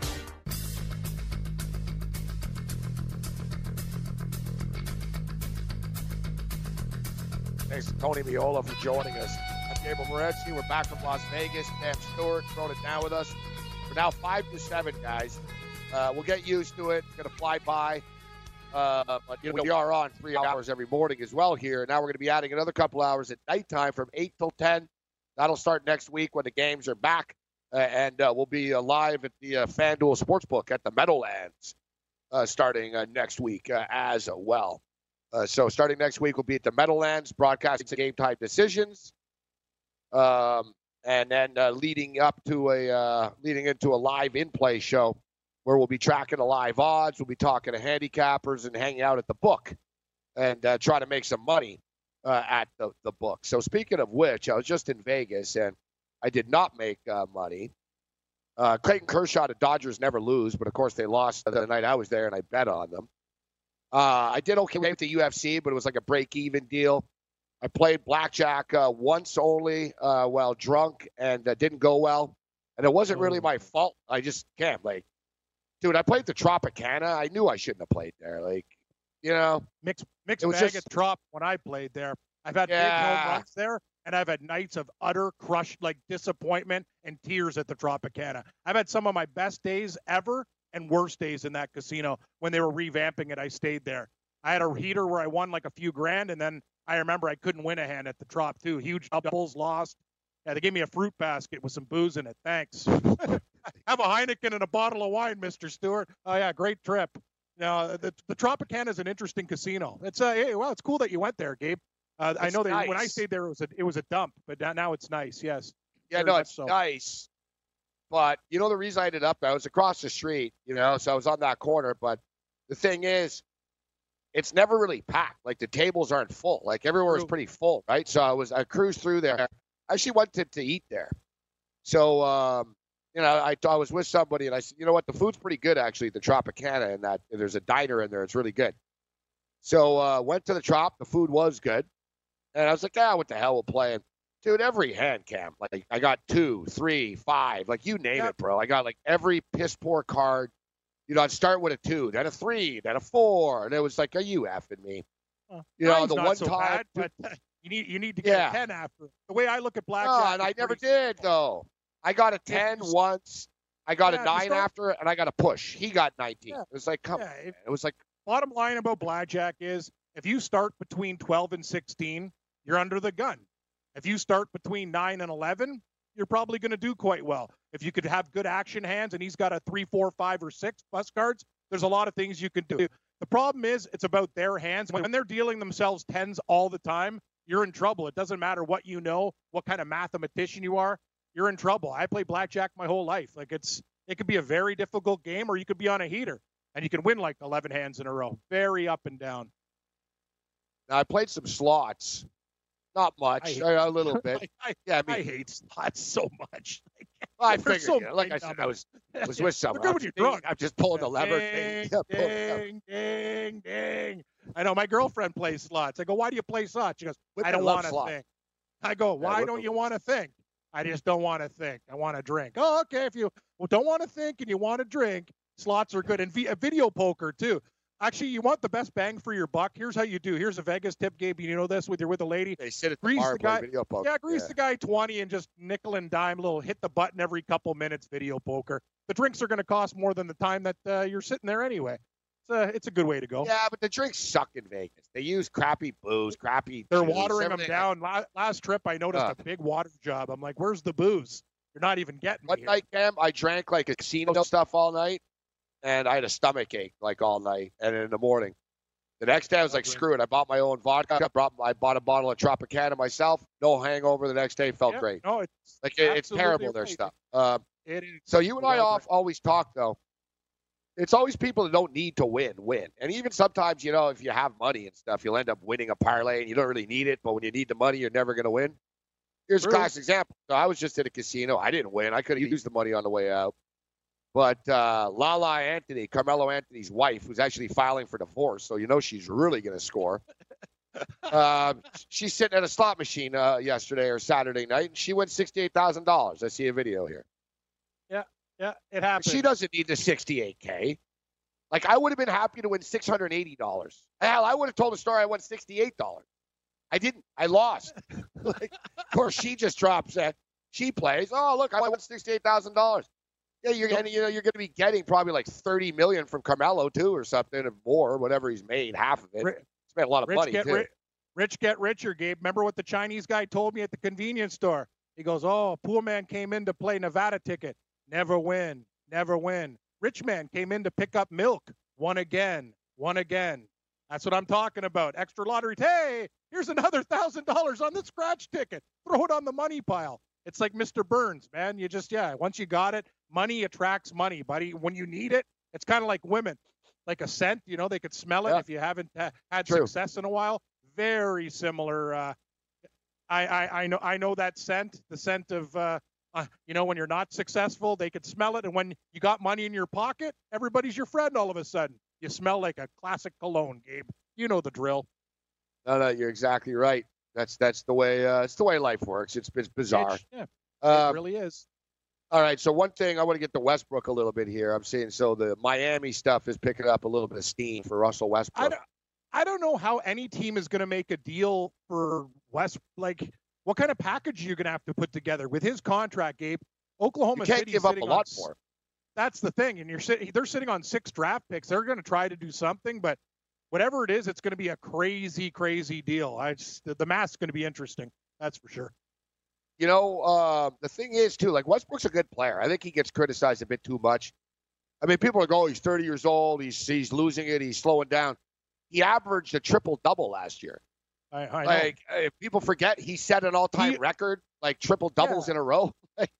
Thanks to Tony Meola for joining us. I'm Gabriel Morency. We're back from Las Vegas. Cam Stewart throwing it down with us. We're now five to seven, guys. Uh, we'll get used to it. It's going to fly by. Uh, but you know, we are on three hours every morning as well here. Now we're going to be adding another couple hours at nighttime from eight till ten. That'll start next week when the games are back. Uh, and uh, we'll be uh, live at the uh, FanDuel Sportsbook at the Meadowlands uh, starting uh, next week uh, as well. Uh, so starting next week, we'll be at the Meadowlands broadcasting game time decisions. Um, and then uh, leading up to a uh, leading into a live in-play show where we'll be tracking the live odds. We'll be talking to handicappers and hanging out at the book and uh, try to make some money uh, at the, the book. So speaking of which, I was just in Vegas and I did not make uh, money. Uh, Clayton Kershaw, the Dodgers never lose, but of course they lost the night I was there and I bet on them. Uh, I did okay with the U F C, but it was like a break-even deal. I played blackjack uh, once only uh, while drunk and uh, didn't go well. And it wasn't really my fault. I just can't, like, dude, I played the Tropicana. I knew I shouldn't have played there. Like, you know. Mixed, mixed bag just, at Trop when I played there. I've had yeah. big home runs there, and I've had nights of utter crushed, like disappointment and tears at the Tropicana. I've had some of my best days ever and worst days in that casino. When they were revamping it, I stayed there. I had a heater where I won like a few grand, and then I remember I couldn't win a hand at the Trop too. Huge doubles, lost. Yeah, they gave me a fruit basket with some booze in it. Thanks. Have a Heineken and a bottle of wine, Mister Stewart. Oh yeah, great trip. Now the the Tropicana is an interesting casino. It's uh, hey, well, it's cool that you went there, Gabe. Uh, I know that nice. when I stayed there, it was a it was a dump, but now, now it's nice. Yes. Yeah, Very no, much it's so. nice. But you know the reason I ended up there, I was across the street, you know, so I was on that corner. But the thing is, it's never really packed. Like the tables aren't full. Like everywhere is pretty full, right? So I was I cruised through there. I actually went to, to eat there. So um, you know, I I was with somebody and I said, you know what, the food's pretty good actually, the Tropicana, and that there's a diner in there. It's really good. So uh, went to the Trop. The food was good, and I was like, ah, what the hell, we're playing. Dude, every hand cam, like I got two, three, five, like you name Yep. it, bro. I got like every piss poor card. You know, I'd start with a two, then a three, then a four, and it was like, are you effing me? Uh, You know, mine's the not one so time, bad, but uh, you need you need to get Yeah. a ten after. The way I look at blackjack, no, and I it's never pretty did though. I got a ten just- once, I got Yeah, a just nine don't- after, and I got a push. He got nineteen. Yeah. It was like, come Yeah, on. if- man. It was like, Bottom line about blackjack is if you start between twelve and sixteen, you're under the gun. If you start between nine and eleven, you're probably going to do quite well. If you could have good action hands and he's got a three, four, five, or six bus cards, there's a lot of things you can do. The problem is it's about their hands. When they're dealing themselves tens all the time, you're in trouble. It doesn't matter what you know, what kind of mathematician you are, you're in trouble. I play blackjack my whole life. Like it's it could be a very difficult game, or you could be on a heater and you can win like eleven hands in a row. Very up and down. now I played some slots. Not much, I- a, a little bit. I, Yeah, I I mean, hate slots so much. I they're figured, so you know, like I said, I dumb. was was with someone. Look I'm when you're just- drunk. I'm just pulling the lever. Ding, Yeah, pulling the lever. ding, ding, ding. I know my girlfriend plays slots. I go, why do you play slots? She goes, I Women don't love want to slots. think. I go, why women- don't you want to think? I just don't want to think. I want to drink. Oh, okay. If you well, don't want to think and you want to drink, slots are good. And vi- video poker too. Actually, you want the best bang for your buck. Here's how you do. Here's a Vegas tip, Gabe. You know this with you're with a lady. They sit at the Grease bar the and play guy- video poker. Yeah, grease the guy twenty and just nickel and dime, little hit the button every couple minutes, video poker. The drinks are going to cost more than the time that uh, you're sitting there anyway. It's a, it's a good way to go. Yeah, but the drinks suck in Vegas. They use crappy booze, crappy. They're juice, watering them everything. down. La- Last trip, I noticed Ugh. a big water job. I'm like, where's the booze? You're not even getting me One here. night, Cam, I drank like a casino stuff all night, and I had a stomach ache like all night. And in the morning, the next day I was like, Okay. screw it. I bought my own vodka. I brought, I bought a bottle of Tropicana myself. No hangover. The next day felt Yeah, great. No, it's Like it, it's absolutely terrible their right. stuff. Um, It is. so you and I Well off always talk though. It's always people that don't need to win, win. And even sometimes, you know, if you have money and stuff, you'll end up winning a parlay and you don't really need it. But when you need the money, you're never going to win. Here's a True. class example. So I was just at a casino. I didn't win. I could have used the money on the way out. But uh, Lala Anthony, Carmelo Anthony's wife, who's actually filing for divorce, so you know she's really going to score. uh, she's sitting at a slot machine uh, yesterday or Saturday night, and she won sixty-eight thousand dollars. I see a video here. Yeah, it happens. She doesn't need the sixty-eight K. Like, I would have been happy to win six hundred eighty dollars. Hell, I would have told the story I won sixty-eight dollars. I didn't. I lost. Like, of course, she just drops that. She plays. Oh, look, I won sixty-eight thousand dollars. Yeah, you're and, you know you're going to be getting probably like thirty million dollars from Carmelo too, or something, or more, whatever he's made, half of it. Ri- Spent a lot of Rich money get too. ri- rich get richer, Gabe. Remember what the Chinese guy told me at the convenience store? He goes, "Oh, poor man came in to play Nevada ticket, never win, never win. Rich man came in to pick up milk, won again, won again." That's what I'm talking about. Extra lottery. Hey, here's another thousand dollars on the scratch ticket. Throw it on the money pile. It's like Mister Burns, man. You just yeah. Once you got it, money attracts money, buddy. When you need it, it's kind of like women. Like a scent, you know, they could smell it Yeah. if you haven't uh, had True. success in a while. Very similar. Uh, I, I I know I know that scent, the scent of uh, uh, you know, when you're not successful, they could smell it, and when you got money in your pocket, everybody's your friend all of a sudden. You smell like a classic cologne, Gabe. You know the drill. No, no, you're exactly right. That's that's the way uh, it's the way life works. It's, it's bizarre. It's- yeah, Um, it really is. All right, so one thing I want to get to Westbrook a little bit here. I'm seeing so the Miami stuff is picking up a little bit of steam for Russell Westbrook. I don't, I don't know how any team is going to make a deal for West. Like what kind of package are you going to have to put together with his contract, Gabe? Oklahoma you can't City give up a lot for him. That's the thing, and you're sitting. They're sitting on six draft picks. They're going to try to do something, but whatever it is, it's going to be a crazy, crazy deal. I just, the, the math's going to be interesting. That's for sure. You know, uh, the thing is, too, like, Westbrook's a good player. I think he gets criticized a bit too much. I mean, people are going, oh, he's thirty years old. He's he's losing it. He's slowing down. He averaged a triple-double last year. I, I like, know. if people forget, he set an all-time he, record, like, triple-doubles yeah. in a row.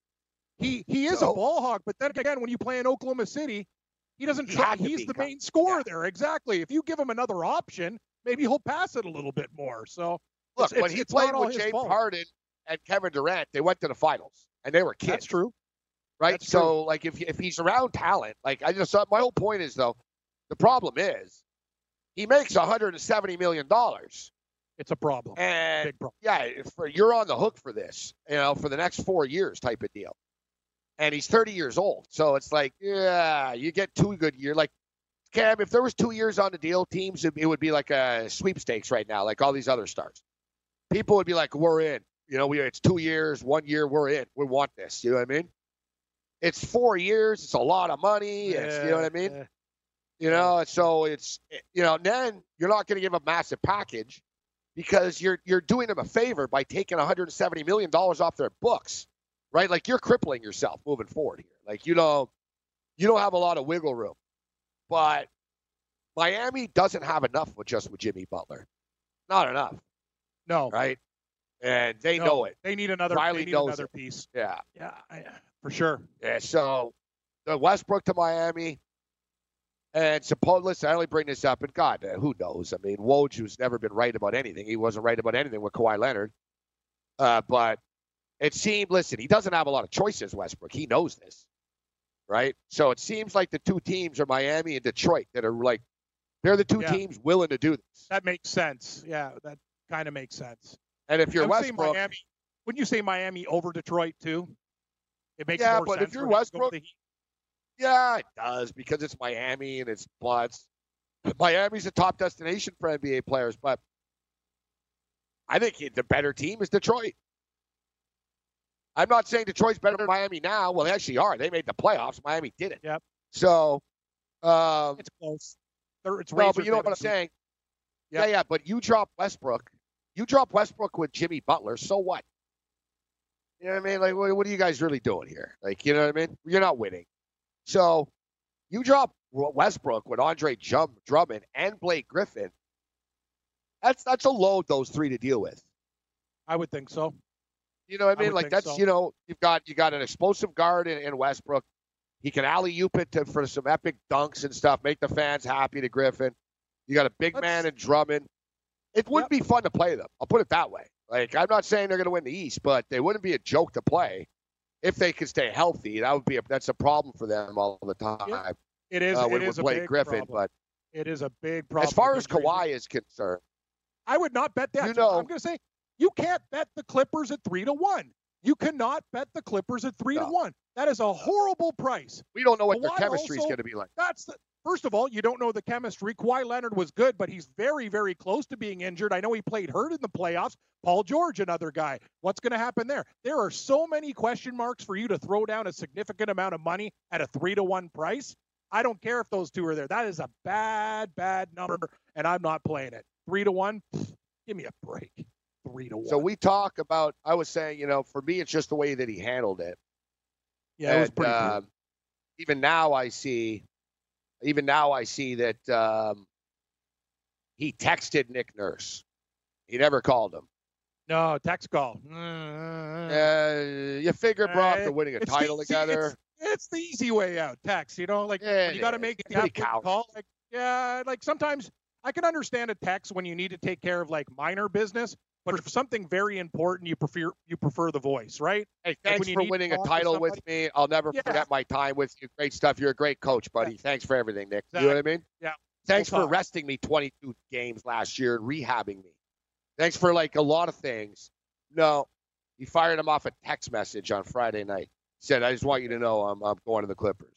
he he is so, a ball hog, but then again, when you play in Oklahoma City, he doesn't he try. He's the main scorer yeah. there. Exactly. If you give him another option, maybe he'll pass it a little bit more. So, look, it's, when it's, he it's played with James fault. Harden and Kevin Durant, they went to the finals, and they were kids. That's true. Right? That's so, true. like, if if he's around talent, like, I just, my whole point is, though, the problem is he makes one hundred seventy million dollars. It's a problem. And, Big problem. yeah, for, you're on the hook for this, you know, for the next four years type of deal. And he's thirty years old. So it's like, yeah, you get two good years. Like, Cam, if there was two years on the deal, teams, it would be like a sweepstakes right now, like all these other stars. People would be like, we're in. You know, we it's two years, one year, we're in. We want this. You know what I mean? It's four years. It's a lot of money. Yeah, it's, you know what I mean? Yeah. You know, so it's, you know, then you're not going to give a massive package because you're you're doing them a favor by taking one hundred seventy million dollars off their books, right? Like, you're crippling yourself moving forward here. Like, you know, you don't have a lot of wiggle room. But Miami doesn't have enough with just with Jimmy Butler. Not enough. No. Right? And they no, know it. They need another, Riley they need knows another it. piece. Yeah. Yeah, I, for sure. Yeah, so the Westbrook to Miami. And suppose, listen, I only bring this up, and God, uh, who knows? I mean, Woj's never been right about anything. He wasn't right about anything with Kawhi Leonard. Uh, but it seemed, listen, he doesn't have a lot of choices, Westbrook. He knows this, right? So it seems like the two teams are Miami and Detroit that are like, they're the two Yeah. teams willing to do this. That makes sense. Yeah, that kind of makes sense. And if you're I'm saying Westbrook, Miami, wouldn't you say Miami over Detroit too? It makes Yeah, more but sense. if you're for them to go Westbrook- with the Heat. yeah, it does because it's Miami and it's Bloods. Miami's a top destination for N B A players, but I think the better team is Detroit. I'm not saying Detroit's better than Miami now. Well, they actually are. They made the playoffs. Miami didn't. Yep. So, um, It's close. They're, it's no, razor but you know what thin. I'm saying? Yep. Yeah, yeah, but you drop Westbrook. You drop Westbrook with Jimmy Butler, so what? You know what I mean? Like, what, what are you guys really doing here? Like, you know what I mean? You're not winning. So, you drop Westbrook with Andre Jum- Drummond and Blake Griffin. That's that's a load, those three to deal with. I would think so. You know what I I mean? would Like, think that's, so. you know, you've got you got an explosive guard in, in Westbrook. He can alley-oop it to, for some epic dunks and stuff, make the fans happy to Griffin. You got a big Let's- man in Drummond. It would Yep. be fun to play them. I'll put it that way. Like, I'm not saying they're going to win the East, but they wouldn't be a joke to play if they could stay healthy. That would be a, that's a problem for them all the time. Yep. It is. uh, it with, is with a Blake big Griffin, problem. but It is a big problem. as far with as injuries. Kawhi is concerned, I would not bet that. You know- I'm going to say you can't bet the Clippers at three to one. You cannot bet the Clippers at three to No. one. That is a horrible price. we don't know what their Kawhi chemistry is also- going to be like. That's the first of all, you don't know the chemistry. Kawhi Leonard was good, but he's very, very close to being injured. I know he played hurt in the playoffs. Paul George, another guy. What's going to happen there? There are so many question marks for you to throw down a significant amount of money at a three to one price. I don't care if those two are there. That is a bad, bad number, and I'm not playing it. Three to one. Pfft, give me a break. Three to one. So we talk about, I was saying, you know, for me, it's just the way that he handled it. yeah, it was And, pretty good. um, even now I see, even now I see that um, he texted Nick Nurse. He never called him. No, text call. Uh, you figure, bro, after Uh, winning a it's title the, together. It's, it's the easy way out. Text, you know, like Yeah, when you got to it make is. a Pretty quick cow. call. Like, yeah, like sometimes I can understand a text when you need to take care of like minor business, but for something very important, you prefer you prefer the voice, right? Hey, Like thanks when you for need to winning a talk to title with somebody. me. I'll never Yeah. forget my time with you. Great stuff. You're a great coach, buddy. Thanks for everything, Nick. You know what I mean? Yeah. Thanks We'll for talk. resting me twenty-two games last year and rehabbing me. Thanks for like a lot of things. No, he fired him off a text message on Friday night. Said, "I just want you to know I'm I'm going to the Clippers."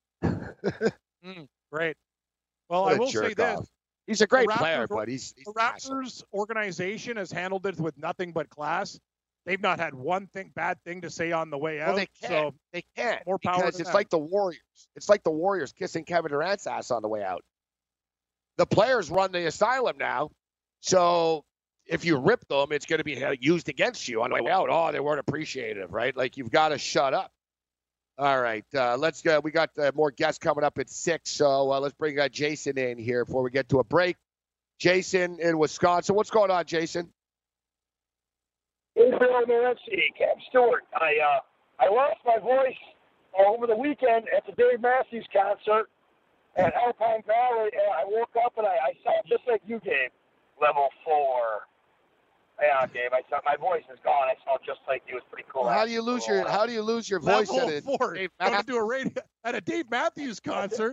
Mm, great. Well, What I a will say jerk this: off. He's a great Raptors player, were- but he's, he's the an asshole. Raptors organization has handled it with nothing but class. they've not had one thing bad thing to say on the way out. Well, they can't. So they can't more power because to it's them. like the Warriors. It's like the Warriors kissing Kevin Durant's ass on the way out. The players run the asylum now, so if you rip them, it's going to be used against you on the way out. Oh, they weren't appreciative, right? Like, you've got to shut up. All right, uh, let's go. We got uh, more guests coming up at six, so uh, let's bring uh, Jason in here before we get to a break. Jason in Wisconsin. What's going on, Jason? Hey, Bill, man, let's see. Cam Stewart. I uh, I lost my voice uh, over the weekend at the Dave Matthews concert at Alpine Valley, and I woke up and I, I sound just like you, Gabe. Level four. Yeah, Gabe. I sound, my voice is gone. I sound just like you. It's pretty cool. Well, how do you lose your How do you lose your voice Level at a four. Dave Going to Matthews? do a radio at a Dave Matthews concert.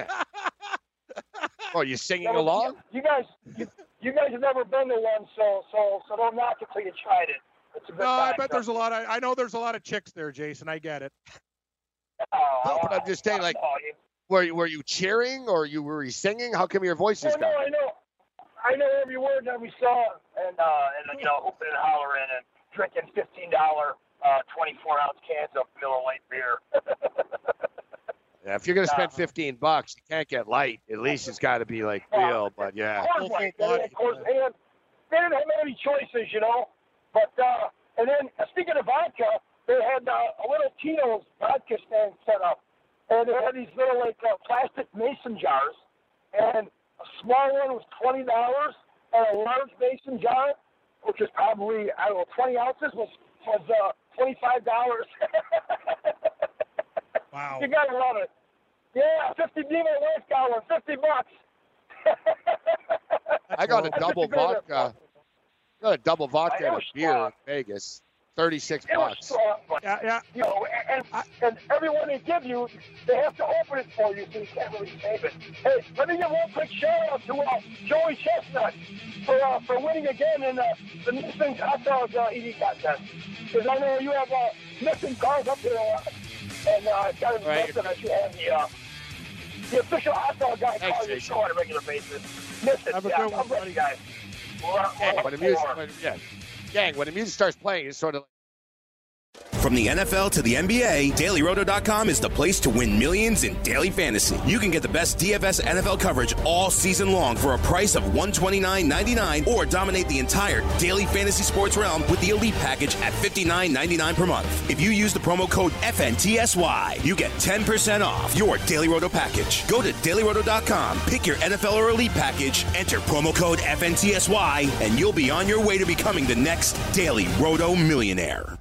Oh, you singing Yeah, along? You, you guys, you, you guys have never been to one, so so so don't knock it till you tried it. It's a good No, I time, bet trust there's a me. lot of. I know there's a lot of chicks there, Jason. I get it. Oh, No, but I'm just saying, like, oh, you- were you, were you cheering or you were you singing? How come your voice is Oh, no, gone? I know. I know every word and every song, and uh, and you know, hooping and hollering and drinking fifteen dollar uh, twenty-four ounce cans of Miller Lite beer. Yeah, if you're gonna spend Uh, fifteen bucks, you can't get light. At least it's got to be like real. But yeah, Coors Light, and of course, and they didn't have any choices, you know. But uh, and then uh, speaking of vodka, they had uh, a little Tito's vodka stand set up, and they had these little like uh, plastic mason jars, and a small one was twenty dollars, and a large mason jar, which is probably I don't know twenty ounces, was was uh, twenty five dollars. Wow. You gotta love it. Yeah, fifty Demo Life gallon, fifty bucks. I got a I double just figured it- vodka. Got a double vodka I and a know beer strong. in Vegas. Thirty-six It was bucks. strong, but Yeah, yeah. you know, and, and everyone they give you, they have to open it for you, so you can't really save it. Hey, let me give one quick shout out to uh, Joey Chestnut for uh, for winning again in uh, the Nissan hot dog uh, eating contest. Because I know you have uh, missing cars up there, uh, and uh, it's kind of Right. impressive that you have the uh, the official hot dog guy Thanks, calling your Jason. show on a regular basis. Listen, Have a yeah, good one, I'm ready, buddy. guys. We're, we're Gang, up when the music, for- when, yeah, gang, when the music starts playing, it's sort of. From the N F L to the N B A, Daily Roto dot com is the place to win millions in daily fantasy. You can get the best D F S N F L coverage all season long for a price of one hundred twenty-nine ninety-nine, or dominate the entire daily fantasy sports realm with the Elite package at fifty-nine ninety-nine per month. If you use the promo code F N T S Y, you get ten percent off your Daily Roto package. Go to Daily Roto dot com, pick your N F L or Elite package, enter promo code F N T S Y, and you'll be on your way to becoming the next Daily Roto millionaire.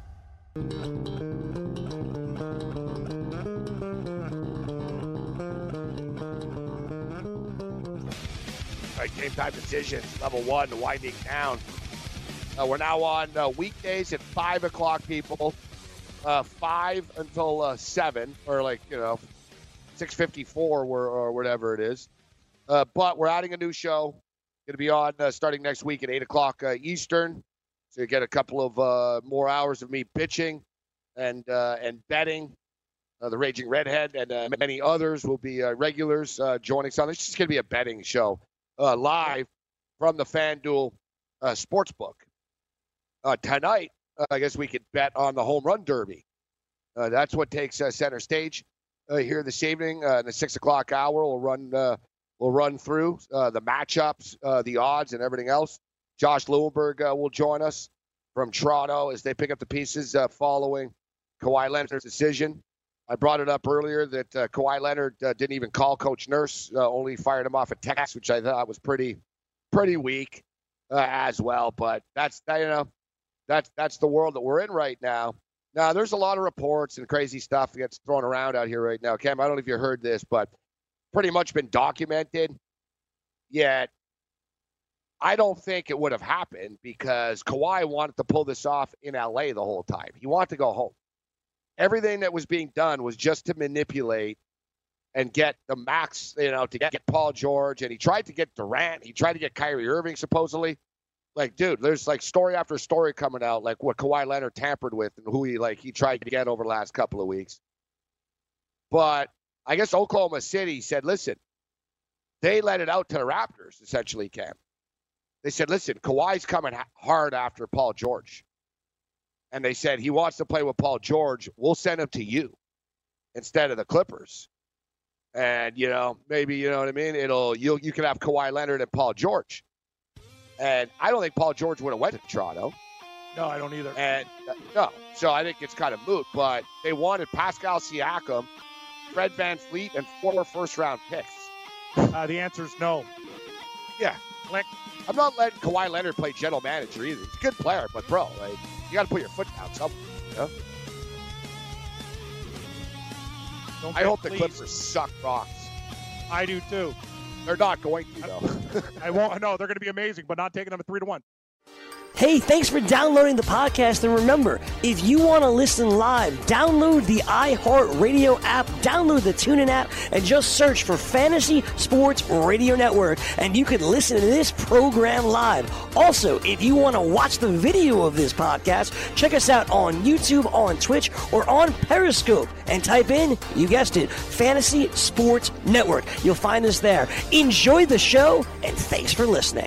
All right, game time decisions. Level one, winding down. Uh, we're now on uh, weekdays at five o'clock, people. Uh, five until uh, seven, or like you know, six fifty-four, or, or whatever it is. Uh, but we're adding a new show. Going to be on uh, starting next week at eight o'clock uh, Eastern. So you get a couple of uh, more hours of me pitching and uh, and betting. Uh, the Raging Redhead and uh, many others will be uh, regulars uh, joining us on. It's just going to be a betting show uh, live from the FanDuel uh, Sportsbook. Uh, tonight, uh, I guess we could bet on the Home Run Derby. Uh, that's what takes uh, center stage uh, here this evening. Uh, in the six o'clock hour, we'll run uh, we'll run through uh, the matchups, uh, the odds, and everything else. Josh Lewinberg uh, will join us from Toronto as they pick up the pieces uh, following Kawhi Leonard's decision. I brought it up earlier that uh, Kawhi Leonard uh, didn't even call Coach Nurse, uh, only fired him off a text, which I thought was pretty, pretty weak uh, as well. But that's you know, that's that's the world that we're in right now. Now, there's a lot of reports and crazy stuff that gets thrown around out here right now. Cam, I don't know if you heard this, but pretty much been documented. Yet, I don't think it would have happened because Kawhi wanted to pull this off in L A the whole time. He wanted to go home. Everything that was being done was just to manipulate and get the max, you know, to get, get Paul George. And he tried to get Durant. He tried to get Kyrie Irving, supposedly. Like, dude, there's like story after story coming out, like what Kawhi Leonard tampered with and who he like he tried to get over the last couple of weeks. But I guess Oklahoma City said, listen, they let it out to the Raptors, essentially, Cam. They said, listen, Kawhi's coming ha- hard after Paul George. and they said he wants to play with Paul George, we'll send him to you instead of the Clippers. And, you know, maybe, you know what I mean? It'll you you can have Kawhi Leonard and Paul George. And I don't think Paul George would have went to Toronto. No, I don't either. And uh, no, so I think it's kind of moot. But they wanted Pascal Siakam, Fred VanVleet, and four first-round picks. Uh, the answer is no. Yeah. Click. I'm not letting Kawhi Leonard play general manager either. He's a good player, but, bro, like, you got to put your foot down somewhere, you know? Don't I hope please. the Clippers suck rocks. I do too. They're not going to, though. I won't. No, they're going to be amazing, but not taking them at three to one. Hey, thanks for downloading the podcast. And remember, if you want to listen live, download the iHeartRadio app, download the TuneIn app, and just search for Fantasy Sports Radio Network, and you can listen to this program live. Also, if you want to watch the video of this podcast, check us out on YouTube, on Twitch, or on Periscope, and type in, you guessed it, Fantasy Sports Network. You'll find us there. Enjoy the show, and thanks for listening.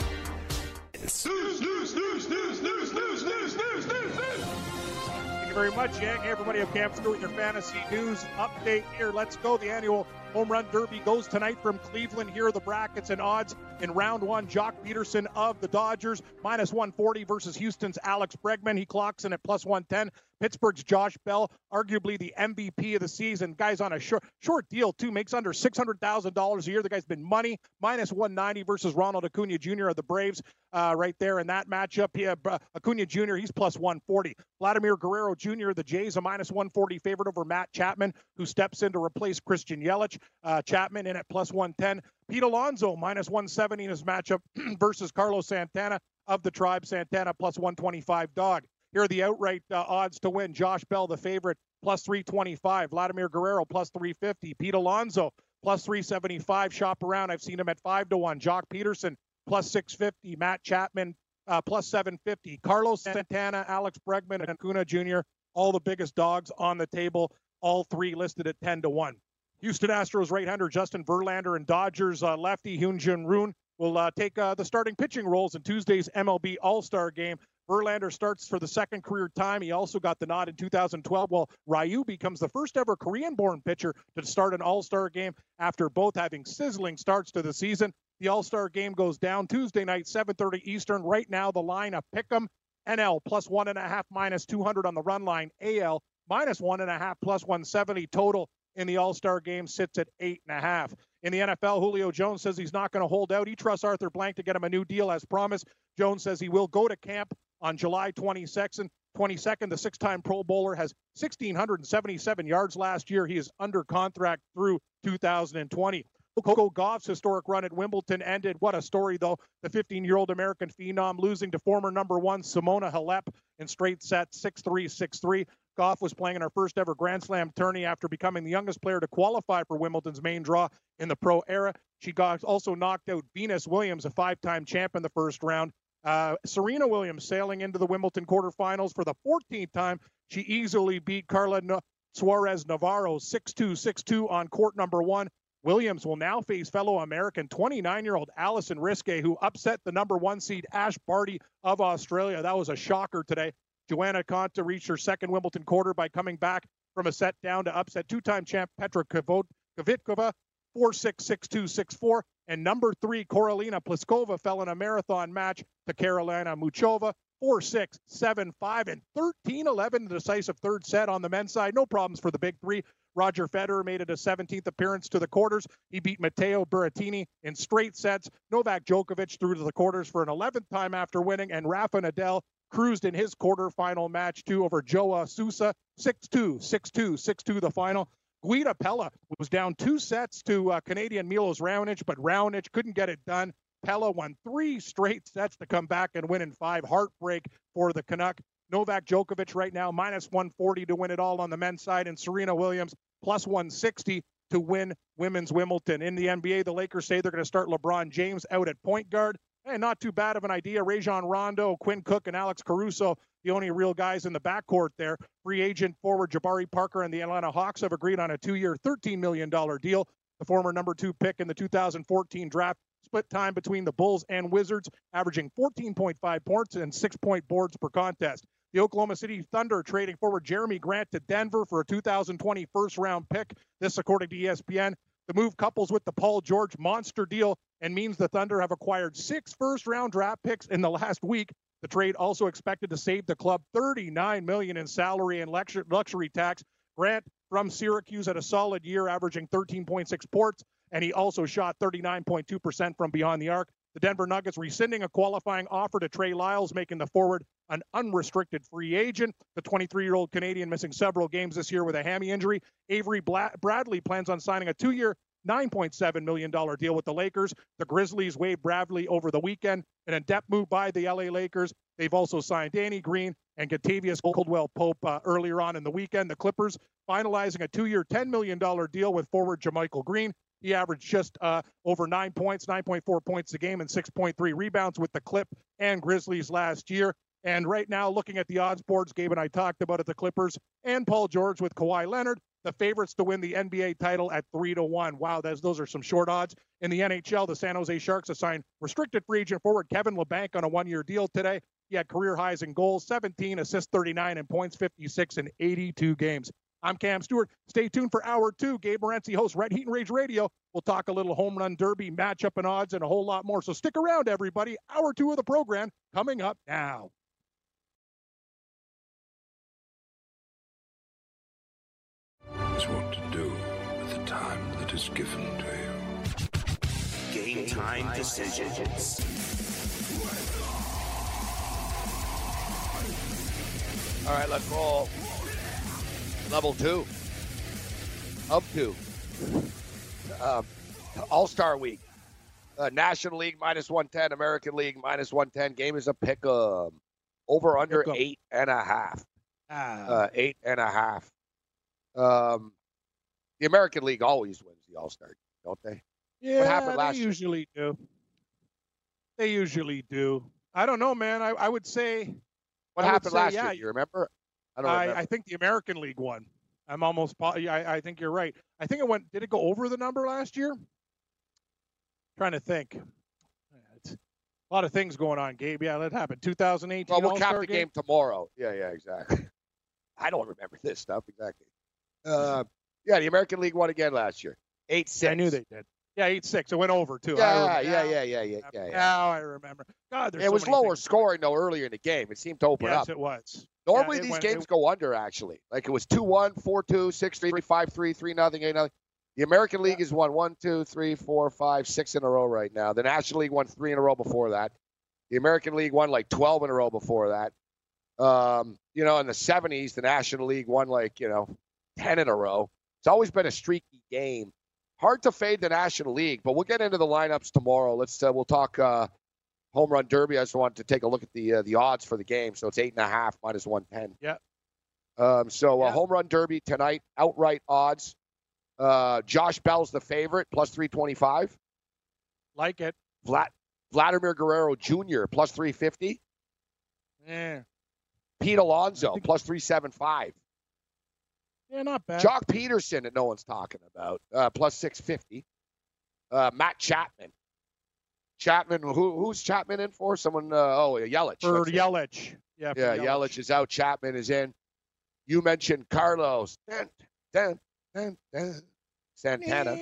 Very much, Yang. Hey, everybody at Camp Stu with your fantasy news update here. Let's go. The annual Home Run Derby goes tonight from Cleveland. Here are the brackets and odds. In round one, Jock Peterson of the Dodgers, minus one forty versus Houston's Alex Bregman. He clocks in at plus one ten. Pittsburgh's Josh Bell, arguably the M V P of the season. Guy's on a short, short deal, too. Makes under six hundred thousand dollars a year. The guy's been money. minus one ninety versus Ronald Acuna Junior of the Braves uh, right there in that matchup. He, uh, Acuna Junior, he's plus one forty. Vladimir Guerrero Junior, the Jays, a minus one forty favorite over Matt Chapman, who steps in to replace Christian Yelich. Uh, Chapman in at plus one ten. Pete Alonso, minus one seventy in his matchup versus Carlos Santana of the Tribe. Santana, plus one twenty-five dog. Here are the outright uh, odds to win. Josh Bell, the favorite, plus three twenty-five. Vladimir Guerrero, plus three fifty. Pete Alonso, plus three seventy-five. Shop around. I've seen him at five to one. Jock Peterson, plus six fifty. Matt Chapman, uh, plus seven fifty. Carlos Santana, Alex Bregman, and Acuna Junior, all the biggest dogs on the table. All three listed at ten to one. Houston Astros right-hander Justin Verlander and Dodgers uh, lefty Hyun-Jin Ryu will uh, take uh, the starting pitching roles in Tuesday's M L B All-Star Game. Verlander starts for the second career time. He also got the nod in two thousand twelve, while Ryu becomes the first ever Korean-born pitcher to start an All-Star game after both having sizzling starts to the season. The All-Star game goes down Tuesday night, seven thirty Eastern. Right now, the line of Pick'em, N L plus one and a half, minus two hundred on the run line. A L minus one and a half, plus one seventy total in the All-Star game sits at eight and a half. In the N F L, Julio Jones says he's not going to hold out. He trusts Arthur Blank to get him a new deal as promised. Jones says he will go to camp on July twenty-second. twenty-second, the six-time Pro Bowler has one thousand six hundred seventy-seven yards last year. He is under contract through two thousand twenty. Coco Gauff's historic run at Wimbledon ended. What a story, though. The fifteen-year-old American phenom losing to former number one Simona Halep in straight sets, six three, six three. Gauff was playing in her first ever Grand Slam tourney after becoming the youngest player to qualify for Wimbledon's main draw in the pro era. She got also knocked out Venus Williams, a five-time champ in the first round. Uh, Serena Williams sailing into the Wimbledon quarterfinals for the fourteenth time. She easily beat Carla no- Suarez Navarro six two, six two on court number one. Williams will now face fellow American twenty-nine-year-old Alison Riske, who upset the number one seed Ash Barty of Australia. That was a shocker today. Joanna Konta reached her second Wimbledon quarter by coming back from a set down to upset two-time champ Petra Kvitova four six, six two, six four. And number three, Karolina Pliskova fell in a marathon match to Karolina Muchova four six, seven five, and thirteen eleven, the decisive third set on the men's side. No problems for the big three. Roger Federer made it a seventeenth appearance to the quarters. He beat Matteo Berrettini in straight sets. Novak Djokovic through to the quarters for an eleventh time after winning, and Rafa Nadal cruised in his quarterfinal match two over Joa Sousa, six two, six two, six two the final. Guida Pella was down two sets to uh, Canadian Milos Raonic, but Raonic couldn't get it done. Pella won three straight sets to come back and win in five. Heartbreak for the Canuck. Novak Djokovic right now minus one forty to win it all on the men's side, and Serena Williams plus one sixty to win women's Wimbledon. In the N B A, the Lakers say they're going to start LeBron James out at point guard. Hey, not too bad of an idea. Rajon Rondo, Quinn Cook, and Alex Caruso, the only real guys in the backcourt there. Free agent forward Jabari Parker and the Atlanta Hawks have agreed on a two-year, thirteen million dollars deal. The former number two pick in the two thousand fourteen draft split time between the Bulls and Wizards, averaging fourteen point five points and six point boards per contest. The Oklahoma City Thunder trading forward Jeremy Grant to Denver for a two thousand twenty first-round pick. This, according to E S P N. The move couples with the Paul George monster deal and means the Thunder have acquired six first-round draft picks in the last week. The trade also expected to save the club thirty-nine million dollars in salary and luxury tax. Grant from Syracuse had a solid year, averaging thirteen point six ports, and he also shot thirty-nine point two percent from beyond the arc. The Denver Nuggets rescinding a qualifying offer to Trey Lyles, making the forward an unrestricted free agent. The twenty-three-year-old Canadian missing several games this year with a hammy injury. Avery Bla- Bradley plans on signing a two-year, nine point seven million dollars deal with the Lakers. The Grizzlies waived Bradley over the weekend. An in-depth move by the L A Lakers. They've also signed Danny Green and Kentavious Caldwell-Pope uh, earlier on in the weekend. The Clippers finalizing a two-year, ten million dollars deal with forward JaMychal Green. He averaged just uh, over nine points, nine point four points a game, and six point three rebounds with the Clip and Grizzlies last year. And right now, looking at the odds boards, Gabe and I talked about it, the Clippers and Paul George with Kawhi Leonard, the favorites to win the N B A title at three to one. Wow, those, those are some short odds. In the N H L, the San Jose Sharks assigned restricted free agent forward Kevin LeBanc on a one-year deal today. He had career highs in goals, seventeen, assists, thirty-nine, and points, fifty-six in eighty-two games. I'm Cam Stewart. Stay tuned for Hour two. Gabe Morency hosts Red Heat and Rage Radio. We'll talk a little home run derby, matchup and odds, and a whole lot more. So stick around, everybody. Hour two of the program coming up now. Is what to do with the time that is given to you. Game time decisions. All right, let's roll. Level two. Of two. Um, All-Star Week. Uh, National League minus one ten, American League minus one ten. Game is a pick 'em. Over under Pick 'em. eight and a half. Ah. Uh, eight and a half. Um, the American League always wins the All-Star, don't they? Yeah, what happened last they year? usually do. They usually do. I don't know, man. I, I would say. What I would happened say, last yeah, year? Do you remember? I don't remember. I, I think the American League won. I'm almost. po- yeah, I, I think you're right. I think it went. Did it go over the number last year? Trying to think. It's a lot of things going on, Gabe. Yeah, that happened. two thousand eighteen. Well, we'll cap All-Star the game tomorrow. Yeah, yeah, exactly. I don't remember this stuff exactly. Uh, yeah, the American League won again last year. eight six. I knew they did. Yeah, eight six. It went over too. I Yeah, remember. yeah, yeah, yeah, yeah, yeah, yeah. Now I remember. God, there's It so was many lower things. scoring though earlier in the game. It seemed to open Yes, up. it was. Normally Yeah, it these went- games it- go under actually. Like it was two one, four two, six three, five three, three nothing, eight nothing. The American League has won one, two, three, four, five, six in a row right now. The National League won three in a row before that. The American League won like twelve in a row before that. Um, you know, in the seventies, the National League won like, you know, ten in a row. It's always been a streaky game. Hard to fade the National League, but we'll get into the lineups tomorrow. Let's uh, we'll talk uh, home run derby. I just wanted to take a look at the uh, the odds for the game. So it's eight and a half minus one ten. Yeah. Um, so uh, Yeah. home run derby tonight, outright odds. Uh, Josh Bell's the favorite, plus three twenty five. Like it. Vlad Vladimir Guerrero Junior plus three fifty. Yeah. Pete Alonso I think- plus three seven five. Yeah, not bad. Jock Peterson that no one's talking about, uh, plus six fifty. Uh, Matt Chapman. Chapman, who who's Chapman in for? Someone, uh, oh, Yelich. For that's it. Yelich. Yeah, for Yeah, Yelich is out. Chapman is in. You mentioned Carlos. Dun, dun, dun, dun. Santana.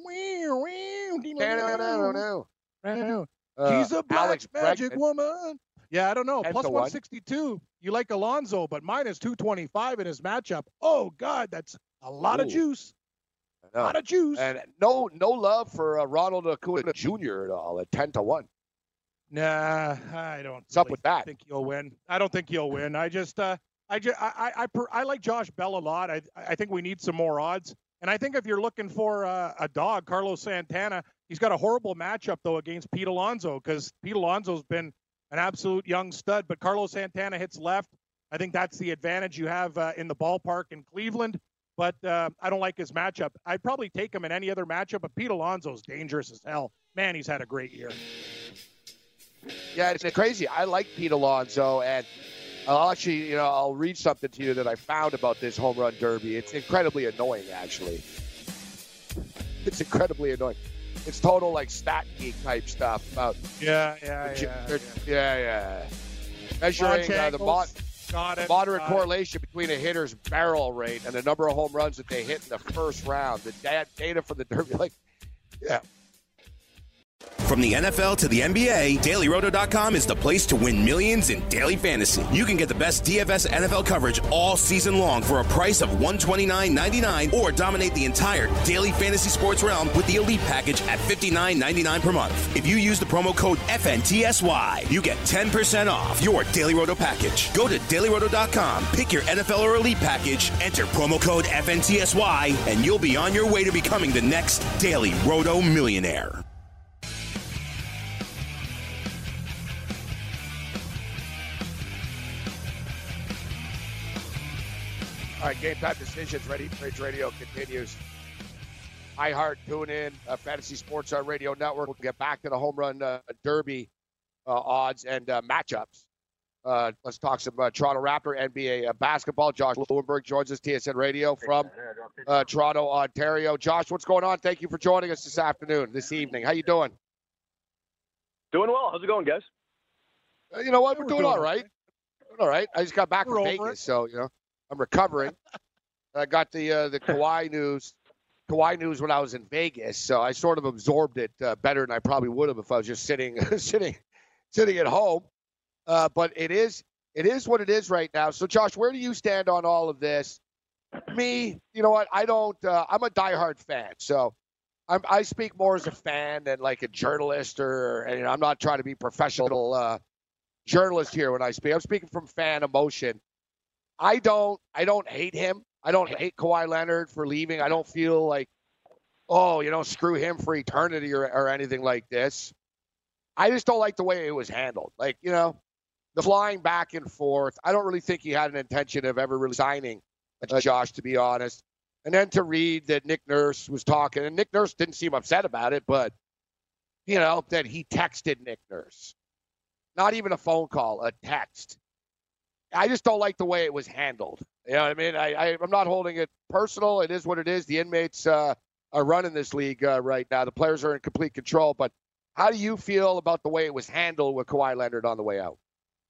Santana. Uh, She's a black Alex magic Bregman. woman. Yeah, I don't know. ten Plus to one. one sixty-two. You like Alonso, but minus two twenty-five in his matchup. Oh, God, that's a lot of Ooh. juice. A No. lot of juice. And no no love for uh, Ronald Acuna Junior at all at ten to one. Nah, I don't. What's up really with that? think he'll win. I don't think he'll win. I just, uh, I just, I, I, I, per, I like Josh Bell a lot. I, I think we need some more odds. And I think if you're looking for uh, a dog, Carlos Santana, he's got a horrible matchup though against Pete Alonso because Pete Alonso's been an absolute young stud, but Carlos Santana hits left. I think that's the advantage you have uh, in the ballpark in Cleveland. But uh, I don't like his matchup. I'd probably take him in any other matchup, but Pete Alonso's dangerous as hell. Man, he's had a great year. Yeah, it's crazy. I like Pete Alonso, and I'll actually, you know, I'll read something to you that I found about this home run derby. It's incredibly annoying, actually. It's incredibly annoying. It's total like stat geek type stuff about Yeah, yeah, the- yeah. they're- yeah, yeah. Measuring Launch uh, the mon- angles. Got it. Moderate Got correlation it. between a hitter's barrel rate and the number of home runs that they hit in the first round. The data from the Derby, like, yeah. From the N F L to the N B A, Daily Roto dot com is the place to win millions in daily fantasy. You can get the best D F S N F L coverage all season long for a price of one hundred twenty-nine ninety-nine, or dominate the entire daily fantasy sports realm with the Elite package at fifty-nine ninety-nine per month. If you use the promo code F N T S Y, you get ten percent off your Daily Roto package. Go to Daily Roto dot com, pick your N F L or Elite package, enter promo code F N T S Y, and you'll be on your way to becoming the next Daily Roto millionaire. All right, Game Time Decisions, Ready Rage Radio continues. iHeart, tune in, uh, Fantasy Sports uh, Radio Network. We'll get back to the home run uh, derby uh, odds and uh, matchups. Uh, let's talk some uh, Toronto Raptor N B A uh, basketball. Josh Lewenberg joins us, T S N Radio from uh, Toronto, Ontario. Josh, what's going on? Thank you for joining us this afternoon, this evening. How you doing? Doing well. How's it going, guys? Uh, you know what? We're, We're doing, doing all right. Doing all right. I just got back We're from over Vegas, it. so, you know. I'm recovering. I got the uh, the Kawhi news, Kawhi news when I was in Vegas, so I sort of absorbed it uh, better than I probably would have if I was just sitting sitting sitting at home. Uh, but it is it is what it is right now. So, Josh, where do you stand on all of this? Me, you know what? I don't. Uh, I'm a diehard fan, so I'm, I speak more as a fan than like a journalist, or and, you know, I'm not trying to be professional uh, journalist here when I speak. I'm speaking from fan emotion. I don't I don't hate him. I don't hate Kawhi Leonard for leaving. I don't feel like, oh, you know, screw him for eternity or, or anything like this. I just don't like the way it was handled. Like, you know, the flying back and forth. I don't really think he had an intention of ever really signing uh, Josh, to be honest. And then to read that Nick Nurse was talking, and Nick Nurse didn't seem upset about it, but, you know, that he texted Nick Nurse. Not even a phone call, a text. I just don't like the way it was handled. You know what I mean? I, I, I'm not holding it personal. It is what it is. The inmates uh, are running this league uh, right now. The players are in complete control. But how do you feel about the way it was handled with Kawhi Leonard on the way out?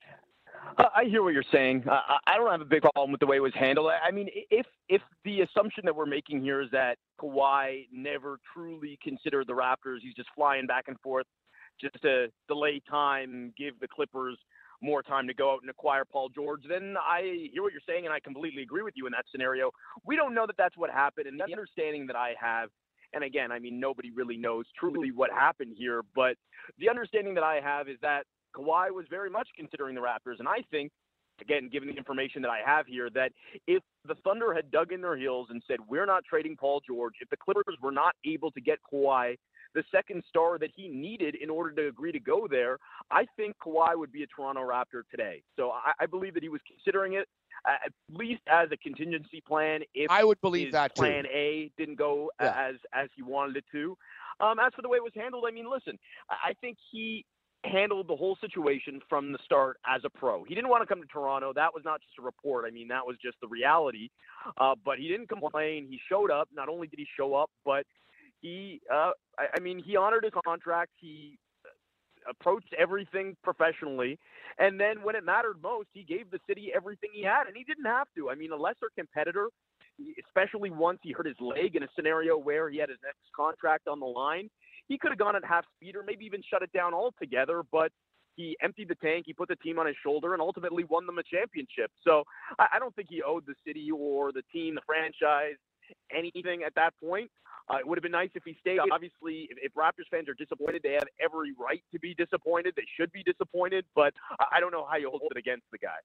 I hear what you're saying. I, I don't have a big problem with the way it was handled. I mean, if if the assumption that we're making here is that Kawhi never truly considered the Raptors, he's just flying back and forth just to delay time, give the Clippers more time to go out and acquire Paul George, then I hear what you're saying, and I completely agree with you in that scenario. We don't know that that's what happened, and the understanding that I have, and again, I mean, nobody really knows truly what happened here, but the understanding that I have is that Kawhi was very much considering the Raptors, and I think, again, given the information that I have here, that if the Thunder had dug in their heels and said, we're not trading Paul George, if the Clippers were not able to get Kawhi the second star that he needed in order to agree to go there, I think Kawhi would be a Toronto Raptor today. So I, I believe that he was considering it, uh, at least as a contingency plan. If I would believe his that too. Plan A didn't go Yeah. as as he wanted it to. Um, as for the way it was handled, I mean, listen, I think he handled the whole situation from the start as a pro. He didn't want to come to Toronto. That was not just a report. I mean, that was just the reality. Uh, but he didn't complain. He showed up. Not only did he show up, but He, uh, I, I mean, he honored his contract. He approached everything professionally. And then when it mattered most, he gave the city everything he had, and he didn't have to. I mean, a lesser competitor, especially once he hurt his leg in a scenario where he had his next contract on the line, he could have gone at half speed or maybe even shut it down altogether. But he emptied the tank, he put the team on his shoulder, and ultimately won them a championship. So I, I don't think he owed the city or the team, the franchise, anything at that point. Uh, it would have been nice if he stayed. Obviously, if, if Raptors fans are disappointed, they have every right to be disappointed. They should be disappointed, but I don't know how you hold it against the guy.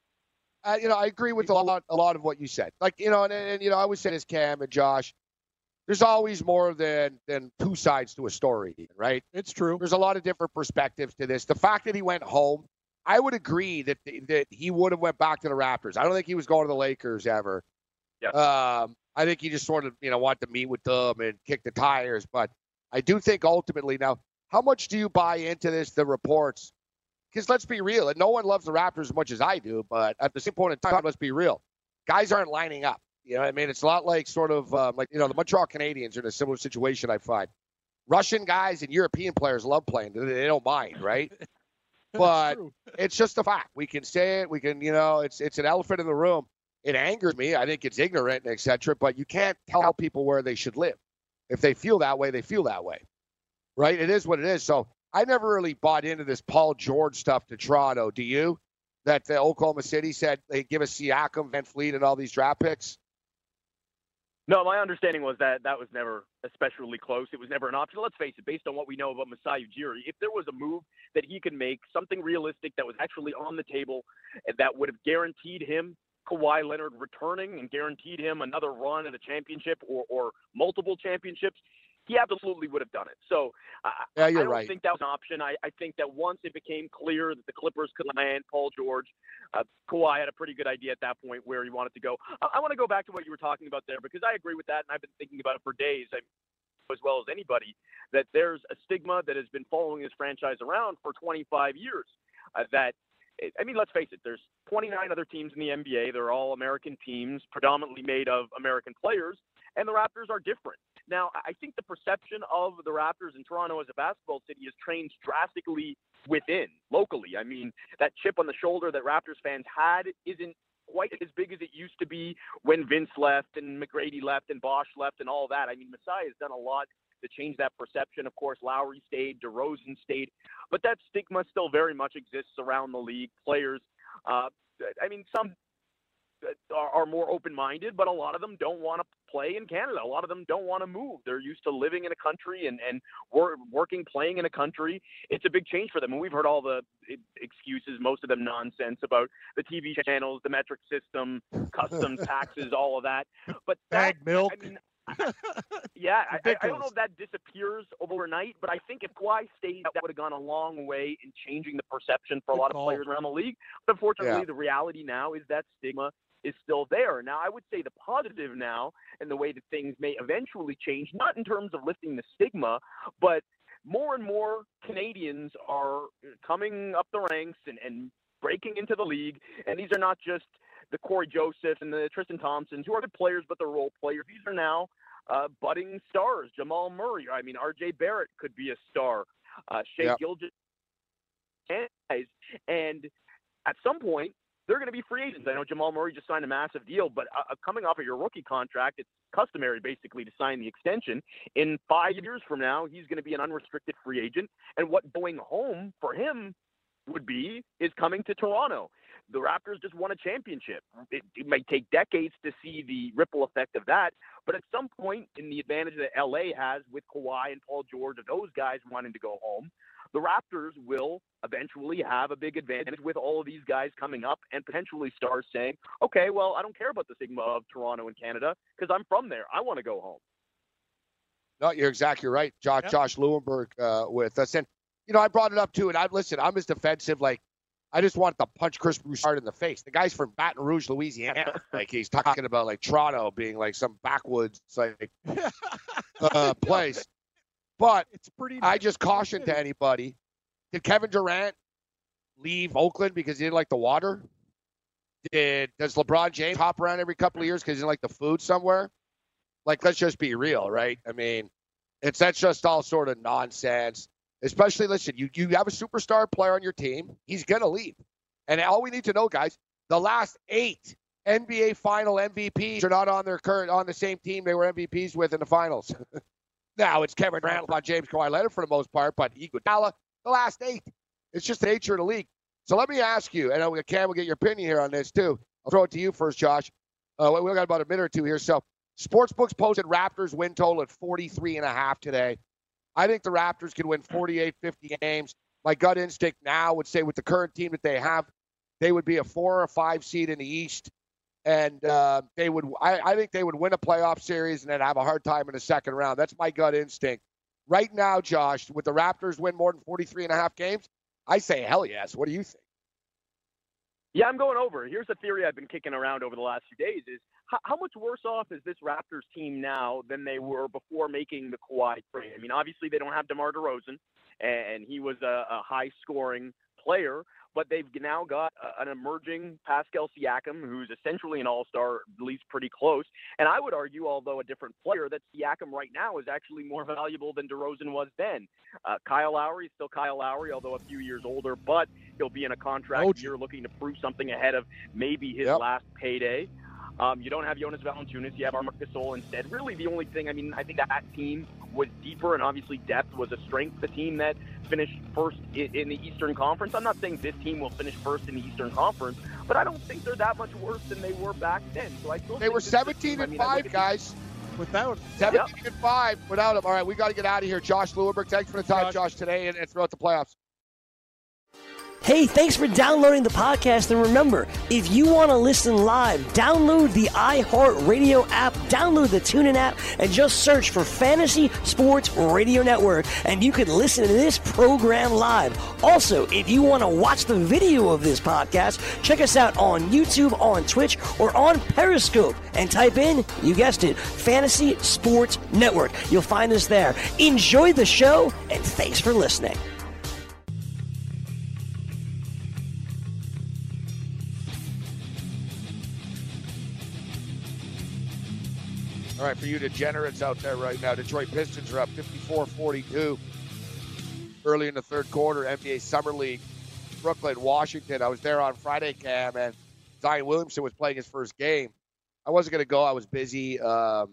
Uh, you know, I agree with a lot, a lot of what you said. Like, you know, and, and you know, I always say this, Cam and Josh, there's always more than than two sides to a story, right? It's true. There's a lot of different perspectives to this. The fact that he went home, I would agree that that he would have went back to the Raptors. I don't think he was going to the Lakers ever. Yeah. Um, I think he just sort of, you know, wanted to meet with them and kick the tires. But I do think ultimately now, how much do you buy into this, the reports? Because let's be real, and no one loves the Raptors as much as I do, but at the same point in time, let's be real. Guys aren't lining up. You know what I mean? It's a lot like sort of um, like, you know, the Montreal Canadiens are in a similar situation, I find. Russian guys and European players love playing. They don't mind, right? but it's just a fact. We can say it. We can, you know, it's it's an elephant in the room. It angers me. I think it's ignorant and et cetera, but you can't tell people where they should live. If they feel that way, they feel that way, right? It is what it is. So I never really bought into this Paul George stuff to Toronto. Do you? That the Oklahoma City said they give us Siakam, Van Fleet, and all these draft picks? No, my understanding was that that was never especially close. It was never an option. Let's face it, based on what we know about Masai Ujiri, if there was a move that he could make, something realistic that was actually on the table, that would have guaranteed him Kawhi Leonard returning and guaranteed him another run at a championship or, or multiple championships, he absolutely would have done it. So uh, yeah, you're I don't right. think that was an option. I, I think that once it became clear that the Clippers could land Paul George, uh, Kawhi had a pretty good idea at that point where he wanted to go. I, I want to go back to what you were talking about there, because I agree with that, and I've been thinking about it for days, I, as well as anybody, that there's a stigma that has been following this franchise around for twenty-five years. Uh, that I mean, let's face it, there's twenty-nine other teams in the N B A. They're all American teams, predominantly made of American players, and the Raptors are different. Now, I think the perception of the Raptors in Toronto as a basketball city has changed drastically within, locally. I mean, that chip on the shoulder that Raptors fans had isn't quite as big as it used to be when Vince left and McGrady left and Bosch left and all that. I mean, Masai has done a lot to change that perception. Of course, Lowry stayed, DeRozan stayed, but that stigma still very much exists around the league. Players, uh, I mean, some are, are more open-minded, but a lot of them don't want to play in Canada. A lot of them don't want to move. They're used to living in a country and, and wor- working, playing in a country. It's a big change for them. And we've heard all the excuses, most of them nonsense, about the T V channels, the metric system, customs, taxes, all of that. But that, bag milk. I mean, yeah, I, I don't know if that disappears overnight, but I think if Kawhi stayed, that would have gone a long way in changing the perception for a lot of players around the league. But unfortunately, Yeah. the reality now is that stigma is still there. Now, I would say the positive now and the way that things may eventually change, not in terms of lifting the stigma, but more and more Canadians are coming up the ranks and, and breaking into the league. And these are not just the Corey Joseph and the Tristan Thompsons, who are good players, but they're role players. These are now uh, budding stars. Jamal Murray. I mean, R J Barrett could be a star. Uh, Shea Yep. Gilgeous. And at some point, they're going to be free agents. I know Jamal Murray just signed a massive deal, but uh, coming off of your rookie contract, it's customary basically to sign the extension. In five years from now, he's going to be an unrestricted free agent. And what going home for him would be is coming to Toronto. The Raptors just won a championship. It, it might take decades to see the ripple effect of that, but at some point, in the advantage that L A has with Kawhi and Paul George, and those guys wanting to go home, the Raptors will eventually have a big advantage with all of these guys coming up and potentially stars saying, okay, well, I don't care about the stigma of Toronto and Canada because I'm from there. I want to go home. No, you're exactly right. Josh, Yep. Josh Lewenberg uh, with us. And, you know, I brought it up too. And I listen, I'm as defensive. Like, I just wanted to punch Chris Broussard in the face. The guy's from Baton Rouge, Louisiana. Like, he's talking about, like, Toronto being, like, some backwoods, like, uh, place. But It's pretty. I just caution to anybody, did Kevin Durant leave Oakland because he didn't like the water? Did Does LeBron James hop around every couple of years because he didn't like the food somewhere? Like, let's just be real, right? I mean, it's that's just all sort of nonsense. Especially, listen, you, you have a superstar player on your team. He's going to leave. And all we need to know, guys, the last eight N B A final M V Ps are not on their current on the same team they were M V Ps with in the finals. Now, it's Kevin Durant, LeBron James, Kawhi Leonard for the most part, but Iguodala, the last eight. It's just the nature of the league. So let me ask you, and I Cam will get your opinion here on this too. I'll throw it to you first, Josh. Uh, we've got about a minute or two here. So Sportsbooks posted Raptors win total at forty-three and a half today. I think the Raptors can win forty-eight, fifty games. My gut instinct now would say with the current team that they have, they would be a four or five seed in the East. And uh, they would, I, I think they would win a playoff series and then have a hard time in the second round. That's my gut instinct. Right now, Josh, would the Raptors win more than forty-three and a half games? I say hell yes. What do you think? Yeah, I'm going over. Here's a theory I've been kicking around over the last few days is how, how much worse off is this Raptors team now than they were before making the Kawhi trade? I mean, obviously they don't have DeMar DeRozan, and he was a, a high-scoring player, but they've now got uh, an emerging Pascal Siakam, who's essentially an all-star, at least pretty close. And I would argue, although a different player, that Siakam right now is actually more valuable than DeRozan was then. Uh, Kyle Lowry is still Kyle Lowry, although a few years older, but he'll be in a contract oh, year looking to prove something ahead of maybe his yep. last payday. Um, you don't have Jonas Valanciunas. You have Marc Gasol instead. Really, the only thing, I mean, I think that, that team was deeper, and obviously depth was a strength. The team that finished first in, in the Eastern Conference. I'm not saying this team will finish first in the Eastern Conference, but I don't think they're that much worse than they were back then. So I still they were seventeen and five, guys. Without seventeen yep. and five without him. All right, we got to get out of here. Josh Lewenberg, thanks for the time, Josh, Josh today and, and throughout the playoffs. Hey, thanks for downloading the podcast. And remember, if you want to listen live, download the iHeartRadio app, download the TuneIn app, and just search for Fantasy Sports Radio Network, and you can listen to this program live. Also, if you want to watch the video of this podcast, check us out on YouTube, on Twitch, or on Periscope, and type in, you guessed it, Fantasy Sports Network. You'll find us there. Enjoy the show, and thanks for listening. All right, for you degenerates out there right now, Detroit Pistons are up fifty-four forty-two early in the third quarter, N B A Summer League, Brooklyn, Washington. I was there on Friday, Cam, and Zion Williamson was playing his first game. I wasn't going to go. I was busy, um,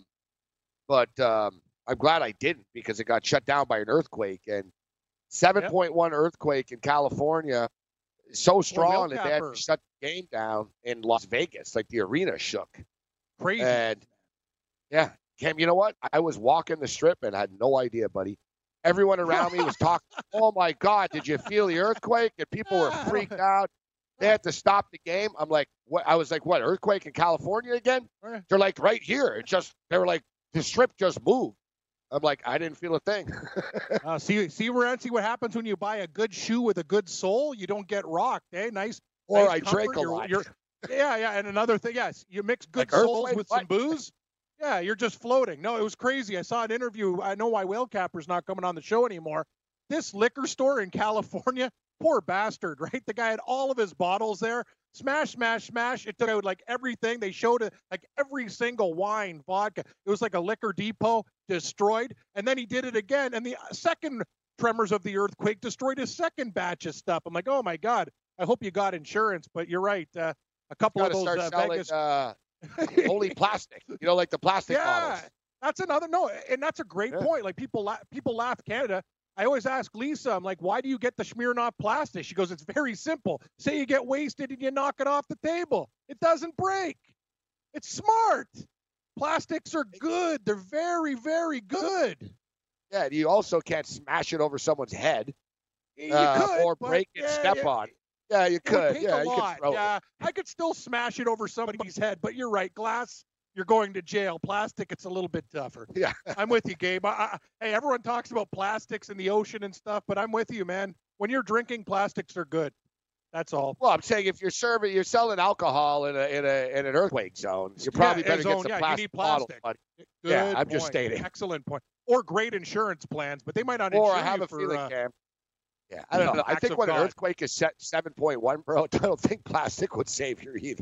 but um, I'm glad I didn't because it got shut down by an earthquake. And seven point one yep. earthquake in California, so strong that they had to shut the game down in Las Vegas. Like the arena shook. Crazy. And yeah, Cam, you know what? I was walking the strip and I had no idea, buddy. Everyone around me was talking, oh, my God, did you feel the earthquake? And people were freaked out. They had to stop the game. I'm like, what? I was like, what, earthquake in California again? They're like, right here. It just, they were like, the strip just moved. I'm like, I didn't feel a thing. uh, see, see, Ryan, see what happens when you buy a good shoe with a good sole? You don't get rocked, eh? Nice. Or nice I comfort. drank a you're, lot. You're, yeah, yeah. And another thing, yes, you mix good like soles earthquake? with What? some booze. Yeah, you're just floating. No, it was crazy. I saw an interview. I know why Whale Capper's not coming on the show anymore. This liquor store in California, poor bastard, right? The guy had all of his bottles there. Smash, smash, smash. It took out like everything. They showed it, like every single wine, vodka. It was like a liquor depot destroyed. And then he did it again. And the second tremors of the earthquake destroyed his second batch of stuff. I'm like, oh, my God. I hope you got insurance. But you're right. Uh, a couple of those uh, selling, Vegas. Uh... Only plastic, you know, like the plastic yeah, bottles. That's another no, and that's a great yeah. point. Like people, la- people laugh Canada. I always ask Lisa, I'm like, why do you get the Smirnoff plastic? She goes, it's very simple. Say you get wasted and you knock it off the table. It doesn't break. It's smart. Plastics are good. They're very, very good. Yeah, you also can't smash it over someone's head you uh, could, or break yeah, it, step yeah. on. Yeah, you could. Yeah, a you lot. could throw yeah, it. I could still smash it over somebody's head, but you're right. Glass, you're going to jail. Plastic, it's a little bit tougher. Yeah. I'm with you, Gabe. I, I, hey, everyone talks about plastics in the ocean and stuff, but I'm with you, man. When you're drinking, plastics are good. That's all. Well, I'm saying if you're serving, you're selling alcohol in a in a in an earthquake zone, you probably yeah, better zone, get some yeah, plastic, you need plastic. bottles. Buddy. Good yeah, I'm point. just stating. Excellent point. Or great insurance plans, but they might not or insure I have you a for, feeling, uh, Cam. Yeah, I don't no, know. I think when God. an earthquake is set seven point one, bro, I don't think plastic would save you either.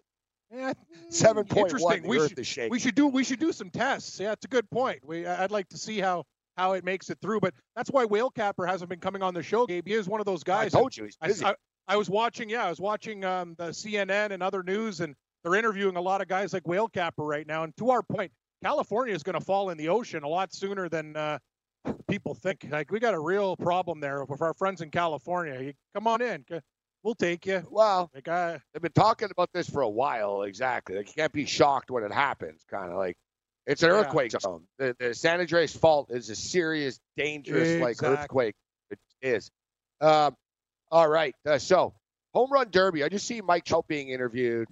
Yeah, seven point one, interesting. the we earth should, is shaking. We should do we should do some tests. Yeah, it's a good point. We I'd like to see how how it makes it through. But that's why Whale Capper hasn't been coming on the show, Gabe. He is one of those guys. I told you he's busy. I, I, I was watching, yeah, I was watching um, the C N N and other news, and they're interviewing a lot of guys like Whale Capper right now. And to our point, California is going to fall in the ocean a lot sooner than uh, people think. Like, we got a real problem there with our friends in California. You, come on in. We'll take you. Well, like, uh, they've been talking about this for a while, exactly. Like, you can't be shocked when it happens, kind of like. It's an yeah. earthquake zone. The, the San Andreas fault is a serious, dangerous, exactly. like, earthquake. It is. Um, all right. Uh, so, home run derby. I just see Mike Trout being interviewed.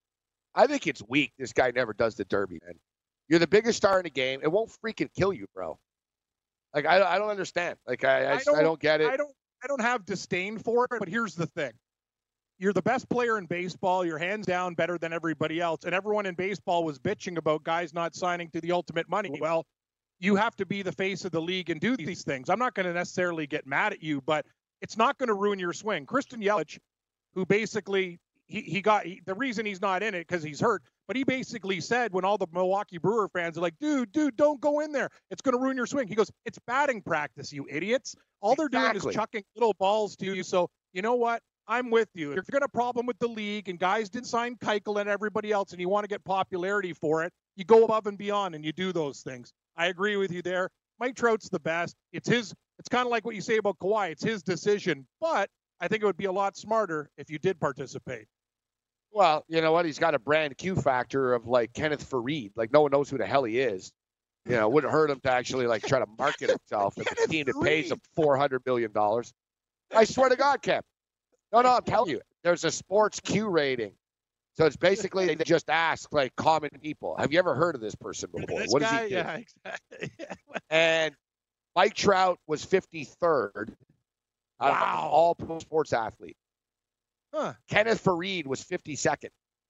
I think it's weak. This guy never does the derby, man. You're the biggest star in the game. It won't freaking kill you, bro. Like, I, I don't understand. Like, I, I, I, don't, I don't get it. I don't, I don't have disdain for it, but here's the thing. You're the best player in baseball. You're hands down better than everybody else. And everyone in baseball was bitching about guys not signing to the ultimate money. Well, you have to be the face of the league and do these things. I'm not going to necessarily get mad at you, but it's not going to ruin your swing. Christian Yelich, who basically he, he got he, the reason he's not in it because he's hurt, but he basically said when all the Milwaukee Brewer fans are like, dude, dude, don't go in there. It's going to ruin your swing. He goes, it's batting practice, you idiots. All they're Exactly. doing is chucking little balls to you. So you know what? I'm with you. If you're going to problem with the league and guys didn't sign Keuchel and everybody else and you want to get popularity for it, you go above and beyond and you do those things. I agree with you there. Mike Trout's the best. It's his. It's kind of like what you say about Kawhi. It's his decision, but I think it would be a lot smarter if you did participate. Well, you know what? He's got a brand Q factor of like Kenneth Farid. Like no one knows who the hell he is. You know, it wouldn't hurt him to actually like try to market himself and the team that pays him four hundred million dollars. I swear to God, Kev. No, no, I'm telling you. There's a sports Q rating. So it's basically they just ask like common people. Have you ever heard of this person before? This what guy, does he do? yeah, exactly. And Mike Trout was fifty-third out Wow. of all pro sports athletes. Huh. Kenneth Farid was fifty-second.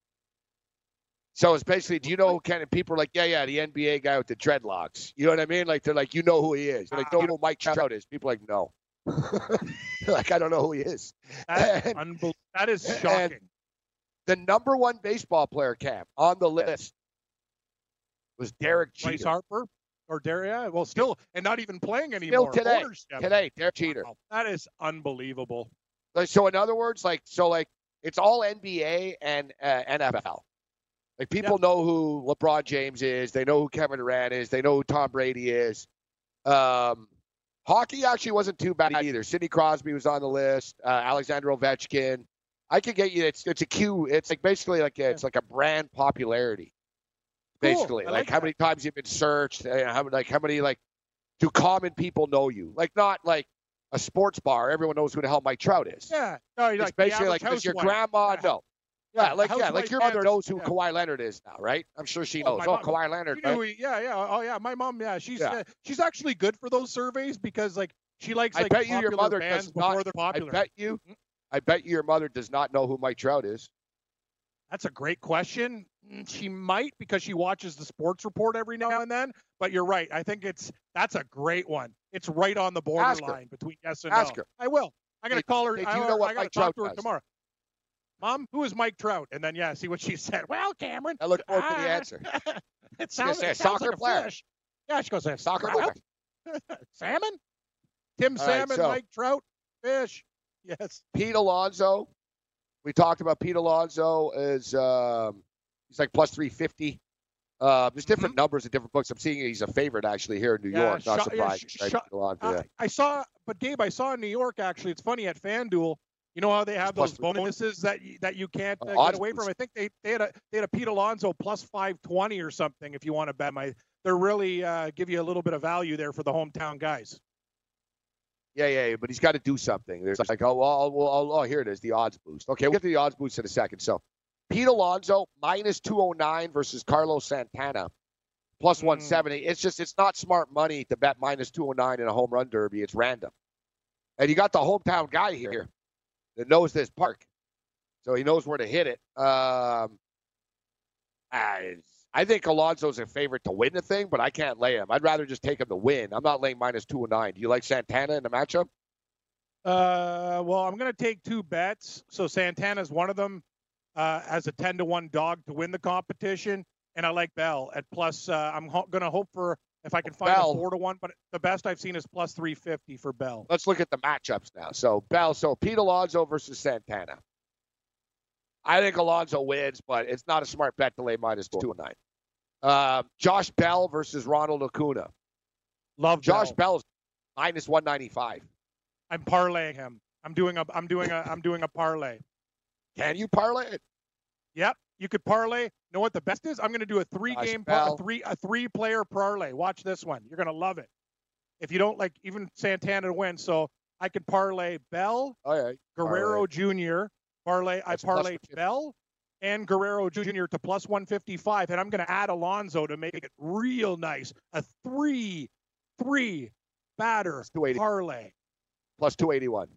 So it's basically, do you know who Kenneth? People are like, yeah, yeah, the N B A guy with the dreadlocks. You know what I mean? Like they're like, you know who he is. They're like, don't you know who Mike Trout is? People are like, no. Like I don't know who he is. That's And- unbel- that is and- shocking. The number one baseball player, Cam, on the list was Derek Bryce Jeter. Harper or Daria? Well, still, and not even playing Still anymore. today, Ownership. today, Derek Jeter. Wow, that is unbelievable. Like, so in other words, like so, like it's all N B A and uh, N F L. Like people know who LeBron James is, they know who Kevin Durant is, they know who Tom Brady is. Um, hockey actually wasn't too bad either. Sidney Crosby was on the list. Uh, Alexander Ovechkin. I could get you. It's it's a Q. It's like basically like a, it's like a brand popularity. Cool. Basically, I like, like how that. many times you've been searched? uh, How like how many like do common people know you? Like not like a sports bar. Everyone knows who the hell Mike Trout is. Yeah. No, It's like the basically like average does your housewife. grandma Yeah. know? Yeah, like yeah, housewife like your mother fans- knows who yeah. Kawhi Leonard is now, right? I'm sure she Oh, knows. my Oh, mom- Kawhi Leonard. She knew Right? he- yeah, yeah. Oh, yeah. My mom, yeah, she's Yeah. Uh, she's actually good for those surveys because like she likes I like bet you your popular mother bands does before not. they're I popular. bet you. I bet you your mother does not know who Mike Trout is. That's a great question. Mm, She might because she watches the sports report every now and then. But you're right. I think it's that's a great one. It's right on the Ask her. borderline between yes and Ask no. her. I will. I gotta Hey, call her. hey, do I, you know what I gotta Mike talk Trout to her does? tomorrow. Mom, who is Mike Trout? And then yeah, see what she said. Well, Cameron. I look forward to the ah, answer. it She's gonna sounds, say a it sounds soccer like a player. fish. Yeah, she goes, a Soccer trout? Salmon? Tim All right, Salmon, so- Mike Trout, fish. Yes. Pete Alonso. We talked about Pete Alonso is um, he's like plus three fifty. Uh, there's different numbers in different books. I'm seeing he's a favorite actually here in New Mm-hmm. Yeah, York. Not sho- yeah, surprising. sh- right? sho- Pete Alonso, Uh, yeah. I saw, but Gabe, I saw in New York actually. It's funny at FanDuel. You know how they have Plus those three. bonuses that you, that you can't uh, Uh, get odds away from. boost. I think they, they had a they had a Pete Alonso plus five twenty or something. If you want to bet, my they're really uh, give you a little bit of value there for the hometown guys. Yeah, yeah, yeah, but he's got to do something. There's like, oh, well, well, oh, oh, here it is, the odds boost. Okay, we'll get to the odds boost in a second. So, Pete Alonso minus two oh nine versus Carlos Santana plus one seventy. It's just, it's not smart money to bet minus two oh nine in a home run derby. It's random. And you got the hometown guy here that knows this park, so he knows where to hit it. Um, I, I think Alonso's a favorite to win the thing, but I can't lay him. I'd rather just take him to win. I'm not laying minus two oh nine. Do you like Santana in the matchup? Uh, well, I'm going to take two bets. So Santana's one of them uh, as a ten to one dog to win the competition. And I like Bell at plus. Uh, I'm ho- going to hope for if I can find Bell. a four to one, but the best I've seen is plus three fifty for Bell. Let's look at the matchups now. So Bell, so Pete Alonso versus Santana. I think Alonso wins, but it's not a smart bet to lay minus two oh nine. Uh, Josh Bell versus Ronald Acuna. Love Josh Bell. Bell's minus one ninety-five. I'm parlaying him. I'm doing a. I'm doing a. I'm doing a parlay. Can you parlay it? Yep, you could parlay. You know what the best is? I'm going to do a three-game, par- Bell. a three, a three-player parlay. Watch this one. You're going to love it. If you don't like even Santana to win, so I could parlay Bell, All right. Guerrero Junior Parlay. I That's plus parlayed one fifty. Bell and Guerrero Junior to plus one fifty-five, and I'm going to add Alonso to make it real nice. A three, three batter two eighty. parlay. Plus two eighty-one.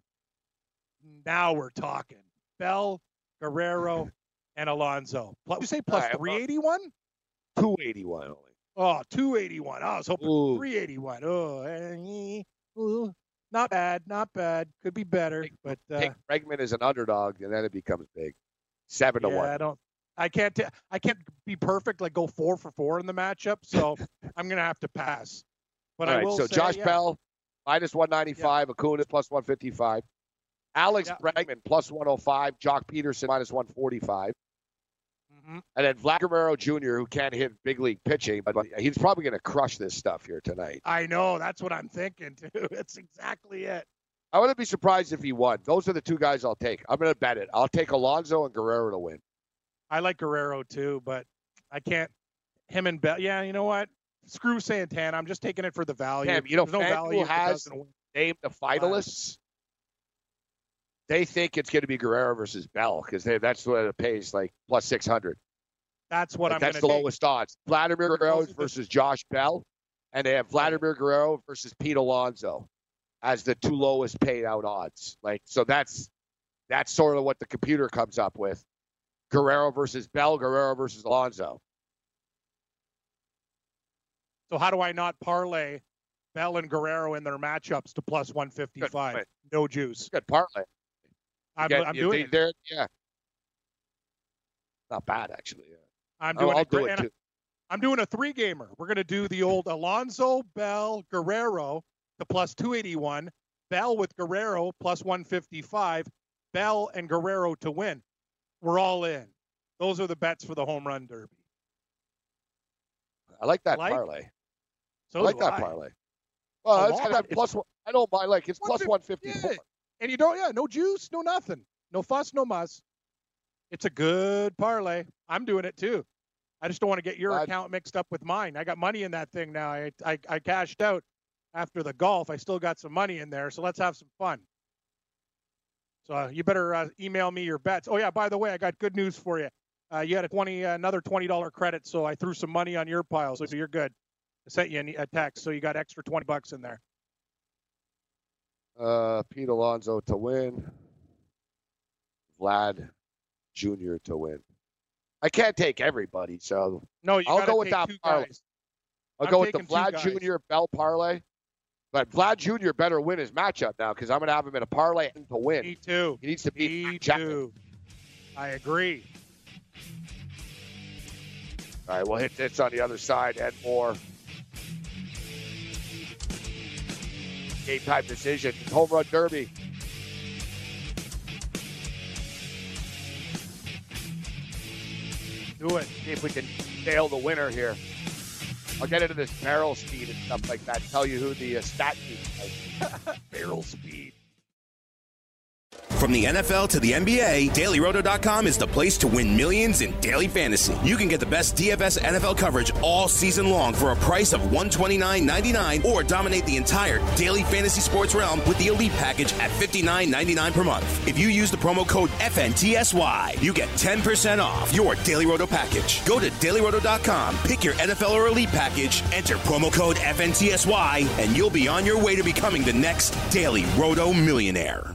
Now we're talking. Bell, Guerrero, and Alonso. Plus, you say plus All right, well- three eighty-one? two eighty-one only. Oh, two eighty-one. Oh, I was hoping Ooh. three eighty-one. Oh, eh, ooh. Not bad, not bad. Could be better, Take, but uh, take Bregman as an underdog, and then it becomes big. Seven yeah, to one. I don't. I can't. T- I can't be perfect. Like go four for four in the matchup. So I'm gonna have to pass. But All I right, will so say, Josh yeah. Bell minus one ninety-five, yeah. Acuna plus one fifty-five, Alex Yeah. Bregman plus one oh five, Jock Peterson minus one forty-five. Mm-hmm. And then Vlad Guerrero Junior, who can't hit big league pitching, but he's probably going to crush this stuff here tonight. I know. That's what I'm thinking, too. That's exactly it. I wouldn't be surprised if he won. Those are the two guys I'll take. I'm going to bet it. I'll take Alonso and Guerrero to win. I like Guerrero, too, but I can't. Him and Bell. Yeah, you know what? Screw Santana. I'm just taking it for the value. Damn, you know, There's no value FanDuel has named the finalists. They think it's going to be Guerrero versus Bell because that's what it pays, like plus six hundred. That's what like I'm That's the take. lowest odds. Vladimir Guerrero versus Josh Bell, and they have Vladimir Guerrero versus Pete Alonso as the two lowest paid out odds. Like, so that's that's sort of what the computer comes up with. Guerrero versus Bell, Guerrero versus Alonso. So how do I not parlay Bell and Guerrero in their matchups to plus one fifty-five? Good. No juice. Good parlay. I'm, Get, I'm you, doing they, it. They're, yeah. Not bad, actually. Yeah. I'm doing I'll, I'll it. do it, and too. I'm doing a three-gamer. We're going to do the old Alonso, Bell, Guerrero to plus two eighty-one, Bell with Guerrero plus one fifty-five, Bell and Guerrero to win. We're all in. Those are the bets for the home run derby. I like that Like? parlay. So I like do that I. parlay. Well, A it's lot. got plus one. I don't mind. Like, it's plus one fifty-four. Yeah. And you don't, yeah, no juice, no nothing. No fuss, no muss. It's a good parlay. I'm doing it too. I just don't want to get your Glad- account mixed up with mine. I got money in that thing now. I, I I cashed out after the golf. I still got some money in there, so let's have some fun. So uh, you better uh, email me your bets. Oh yeah, by the way, I got good news for you. Uh, you had a twenty uh, another twenty dollar credit, so I threw some money on your pile, so you're good. I sent you a text, so you got extra twenty bucks in there. Uh, Pete Alonso to win. Vlad Junior to win. I can't take everybody, so No, you I'll gotta go with take that two parlay. guys. I'll I'm go with the taking two Vlad guys. Junior Bell parlay. But Vlad Junior better win his matchup now because I'm going to have him in a parlay to win. Me too. He needs to beat Me Chapman. too. I agree. All right, we'll hit this on the other side and more. Game time decision. Home run derby. Do it. See if we can nail the winner here. I'll get into this barrel speed and stuff like that. Tell you who the uh, stat sheet is. Barrel speed. From the N F L to the N B A, Daily Roto dot com is the place to win millions in daily fantasy. You can get the best D F S N F L coverage all season long for a price of one hundred twenty-nine ninety-nine, or dominate the entire daily fantasy sports realm with the Elite package at fifty-nine ninety-nine per month. If you use the promo code F N T S Y, you get ten percent off your Daily Roto package. Go to Daily Roto dot com, pick your N F L or Elite package, enter promo code F N T S Y, and you'll be on your way to becoming the next Daily Roto millionaire.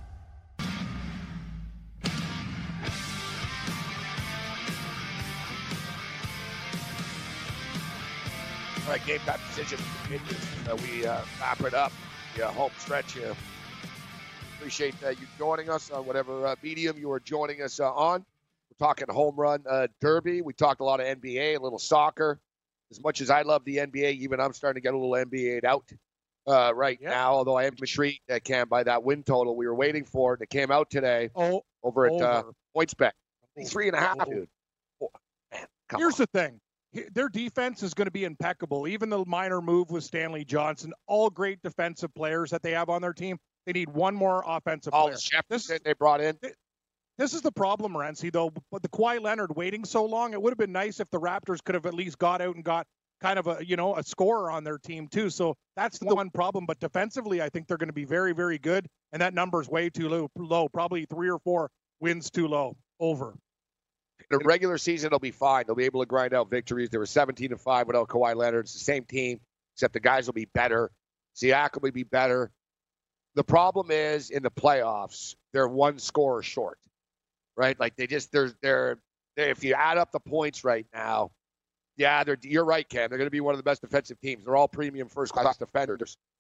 All right, game time decision continues. Uh, we uh, wrap it up. The uh, home stretch here. Appreciate uh, you joining us on whatever uh, medium you are joining us uh, on. We're talking home run uh, derby. We talked a lot of N B A, a little soccer. As much as I love the N B A, even I'm starting to get a little N B A'd out uh, right Yeah. now. Although I am intrigued, uh, Cam, by that win total we were waiting for, and it came out today Oh, over at uh, over. PointsBet. Three and a half, Oh. dude. Oh, man, come Here's on. the thing. He- Their defense is going to be impeccable. Even the minor move with Stanley Johnson, all great defensive players that they have on their team. They need one more offensive All player. the Jefferson This- they brought in. This is the problem, Renzi, though. But the Kawhi Leonard waiting so long, it would have been nice if the Raptors could have at least got out and got kind of a, you know, a scorer on their team too. So that's the one problem. But defensively, I think they're going to be very, very good. And that number's way too low, low. Probably three or four wins too low. Over. The regular season, they'll be fine. They'll be able to grind out victories. They were seventeen and five without Kawhi Leonard. It's the same team, except the guys will be better. Siakam will be better. The problem is in the playoffs, they're one scorer short, right? Like they just they're they're, they're if you add up the points right now, yeah, they're you're right, Ken. They're going to be one of the best defensive teams. They're all premium first class defenders.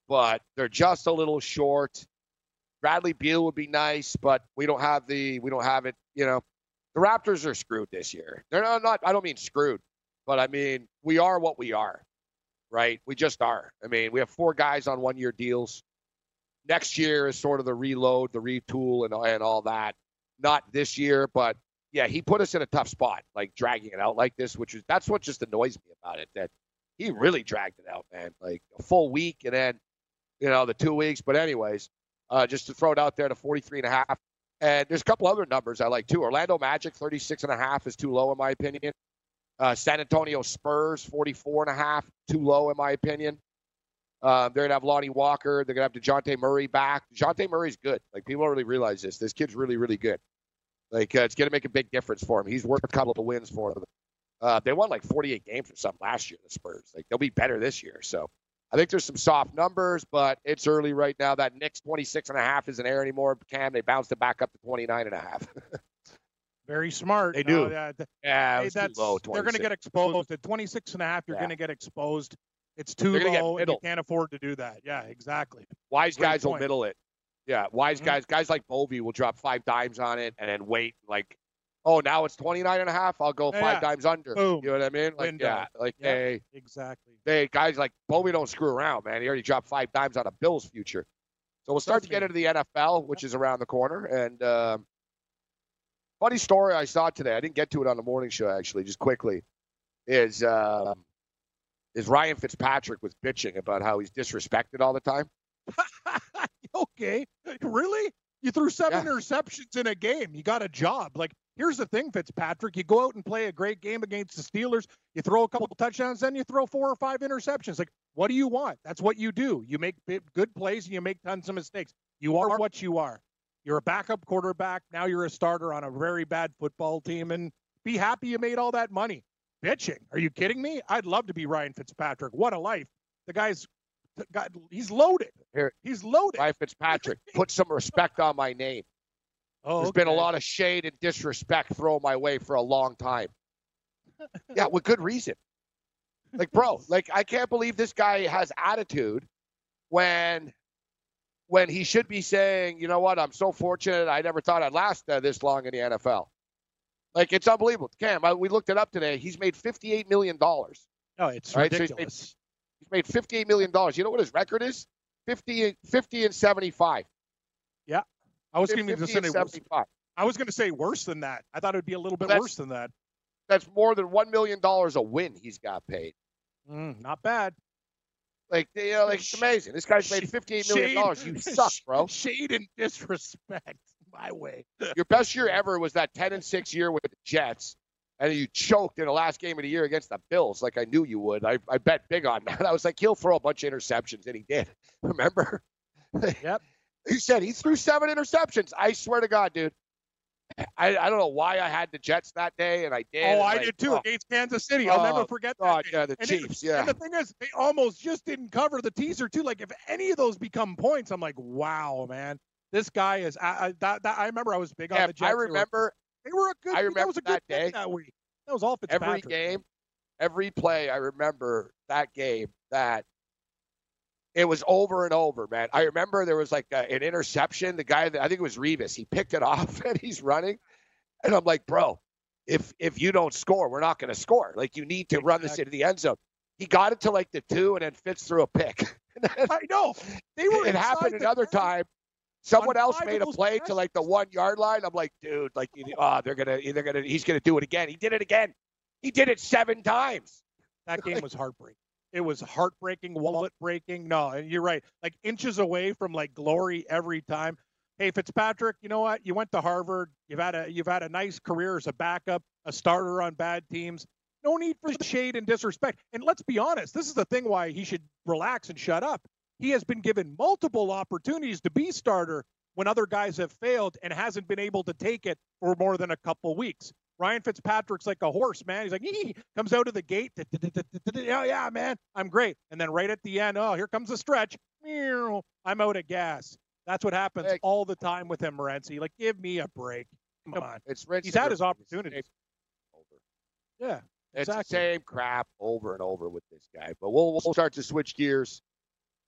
but they're just a little short. Bradley Beal would be nice, but we don't have the we don't have it. You know, the Raptors are screwed this year. They're not. not I don't mean screwed, but I mean we are what we are, right? We just are. I mean, we have four guys on one-year deals. Next year is sort of the reload, the retool, and and all that. Not this year, but yeah, he put us in a tough spot, like dragging it out like this, which is that's what just annoys me about it. That he really dragged it out, man. Like a full week and then, you know, the two weeks. But anyways, uh, just to throw it out there to forty-three and a half. And there's a couple other numbers I like too. Orlando Magic, thirty-six and a half is too low in my opinion. Uh, San Antonio Spurs, forty-four and a half, too low in my opinion. Um, they're going to have Lonnie Walker. They're going to have DeJounte Murray back. DeJounte Murray's good. Like, people don't really realize this. This kid's really, really good. Like, uh, it's going to make a big difference for him. He's worth a couple of wins for them. Uh, they won like forty-eight games or something last year, the Spurs. Like, they'll be better this year. So I think there's some soft numbers, but it's early right now. That Knicks twenty-six and a half isn't there anymore. Cam, they bounced it back up to twenty-nine and a half. Very smart. They do. Uh, yeah, th- yeah, hey, that's, low, they're going to get exposed. At twenty-six and a half, you're Yeah. going to get exposed. It's too They're gonna low, get and you middle. can't afford to do that. Yeah, exactly. Wise Great guys will point. middle it. Yeah, wise Mhm. guys. Guys like Bovey will drop five dimes on it and then wait. Like, oh, now it's twenty-nine and a half. I'll go Yeah, five yeah. dimes under. Boom. You know what I mean? Like, Window. yeah. Like, Yep. they, Exactly. they, guys like Bovey don't screw around, man. He already dropped five dimes on a Bills future. So we'll start to get into the N F L, which is around the corner. And um, funny story I saw today. I didn't get to it on the morning show, actually, just quickly, is um, is Ryan Fitzpatrick was bitching about how he's disrespected all the time. Okay. Really? You threw seven Yeah. interceptions in a game. You got a job. Like, here's the thing, Fitzpatrick. You go out and play a great game against the Steelers. You throw a couple of touchdowns, then you throw four or five interceptions. Like, what do you want? That's what you do. You make big, good plays and you make tons of mistakes. You are what you are. You're a backup quarterback. Now you're a starter on a very bad football team. And be happy you made all that money. Bitching. Are you kidding me? I'd love to be Ryan Fitzpatrick. What a life. The guy's got, he's loaded. Here, He's loaded. Ryan Fitzpatrick, put some respect on my name. Oh, There's been a okay. lot of shade and disrespect thrown my way for a long time. Yeah, with good reason. Like, bro, like, I can't believe this guy has attitude when when he should be saying, you know what, I'm so fortunate. I never thought I'd last uh, this long in the N F L. Like, it's unbelievable. Cam, I, we looked it up today. He's made fifty-eight million dollars. No, it's Right, so he's ridiculous. He's made fifty-eight million dollars. You know what his record is? fifty, fifty and seventy-five. Yeah. I was going to fifty say and seventy-five. I was going to say worse than that. I thought it would be a little bit That's- worse than that. That's more than one million dollars a win he's got paid. Mm, not bad. Like, you know, like, it's amazing. This guy's made fifty-eight million dollars. You suck, bro. Shade and disrespect. My way. Your best year ever was that ten and six year with the Jets, and you choked in the last game of the year against the Bills, like I knew you would. I, I bet big on that. I was like, he'll throw a bunch of interceptions, and he did. Remember? Yep. He said he threw seven interceptions. I swear to God, dude. I, I don't know why I had the Jets that day, and I did. Oh, and I like, did too oh, against Kansas City. I'll oh, never forget that. God, day. yeah, the And it- Chiefs, yeah. And the thing is, they almost just didn't cover the teaser too. Like, if any of those become points, I'm like, wow, man, this guy is. I, I, that, that, I remember I was big on Yeah, the Jets. I They were- remember They were, a good. I remember that was a good that pick day. that week. That was all Fitzpatrick. every game, every play, I remember that game that it was over and over, man. I remember there was like a, an interception. The guy, that I think it was Revis, he picked it off and he's running. And I'm like, bro, if if you don't score, we're not going to score. Like, you need to run this Exactly. into the end zone. He got it to like the two and then Fitz threw a pick. I know. They were. It happened inside the another ten. time. Someone On else five made of a those play to like the one yard line. I'm like, dude, like, you- oh, they're gonna, they're gonna, he's gonna do it again. He did it again. He did it seven times. That game was heartbreaking. It was heartbreaking, wallet breaking. No, and you're right. Like, inches away from like glory every time. Hey, Fitzpatrick, you know what? You went to Harvard. You've had a you've had a nice career as a backup, a starter on bad teams. No need for the shade and disrespect. And let's be honest, this is the thing why he should relax and shut up. He has been given multiple opportunities to be starter when other guys have failed and hasn't been able to take it for more than a couple weeks. Ryan Fitzpatrick's like a horse, man. He's like, ee, comes out of the gate. Oh, yeah, man, I'm great. And then right at the end, oh, here comes the stretch. Meow, I'm out of gas. That's what happens Hey. all the time with him, Morency. Like, give me a break. Come on. It's rinse He's and had his repeat. opportunities. Yeah, It's exactly. the same crap over and over with this guy. But we'll we'll start to switch gears.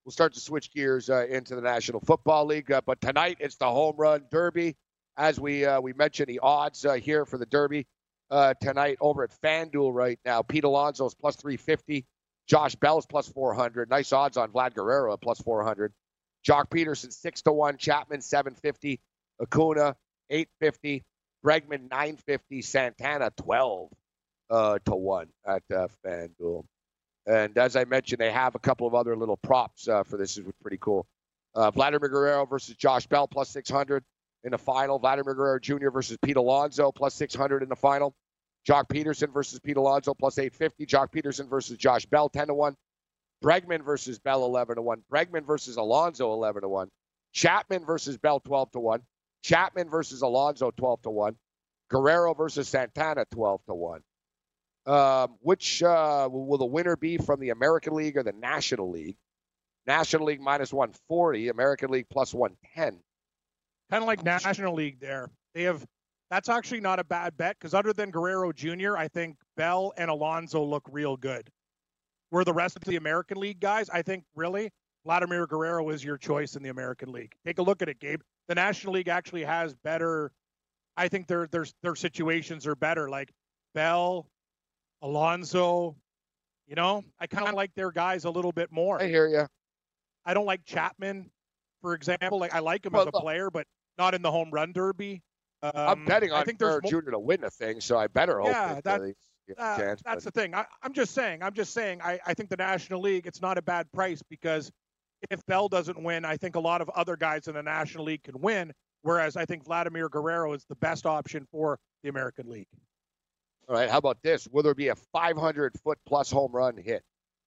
we'll start to switch gears uh, into the National Football League. Uh, but tonight it's the Home Run Derby. As we uh, we mentioned, the odds uh, here for the Derby uh, tonight over at FanDuel right now. Pete Alonso's plus three fifty. Josh Bell's plus four hundred. Nice odds on Vlad Guerrero at plus four hundred. Jock Peterson six to one. Chapman seven fifty. Acuna eight fifty. Bregman nine fifty. Santana twelve uh, to one at uh, FanDuel. And as I mentioned, they have a couple of other little props uh, for this. Is pretty cool. Uh, Vladimir Guerrero versus Josh Bell plus six hundred in the final. Vladimir Guerrero Junior versus Pete Alonso plus six hundred in the final. Jock Peterson versus Pete Alonso plus eight fifty. Jock Peterson versus Josh Bell ten to one. Bregman versus Bell eleven to one. Bregman versus Alonso eleven to one. Chapman versus Bell twelve to one. Chapman versus Alonso twelve to one. Guerrero versus Santana twelve to one. Um, which uh, will the winner be from the American League or the National League? National League minus one forty. American League plus one ten. Kind of like National League there. They have. That's actually not a bad bet because other than Guerrero Junior, I think Bell and Alonso look real good. Where the rest of the American League guys, I think really Vladimir Guerrero is your choice in the American League. Take a look at it, Gabe. The National League actually has better. I think their their their situations are better. Like Bell, Alonso, you know, I kind of like their guys a little bit more. I hear you. I don't like Chapman, for example. Like I like him well, as a look, player, but not in the home run derby. Um, I'm betting on I think there's Guerrero Junior to win the thing, so I better hope yeah, that, that, uh, uh, chance, that's but. the thing. I, I'm just saying. I'm just saying. I, I think the National League, it's not a bad price because if Bell doesn't win, I think a lot of other guys in the National League can win. Whereas I think Vladimir Guerrero is the best option for the American League. All right. How about this? Will there be a five hundred foot plus home run hit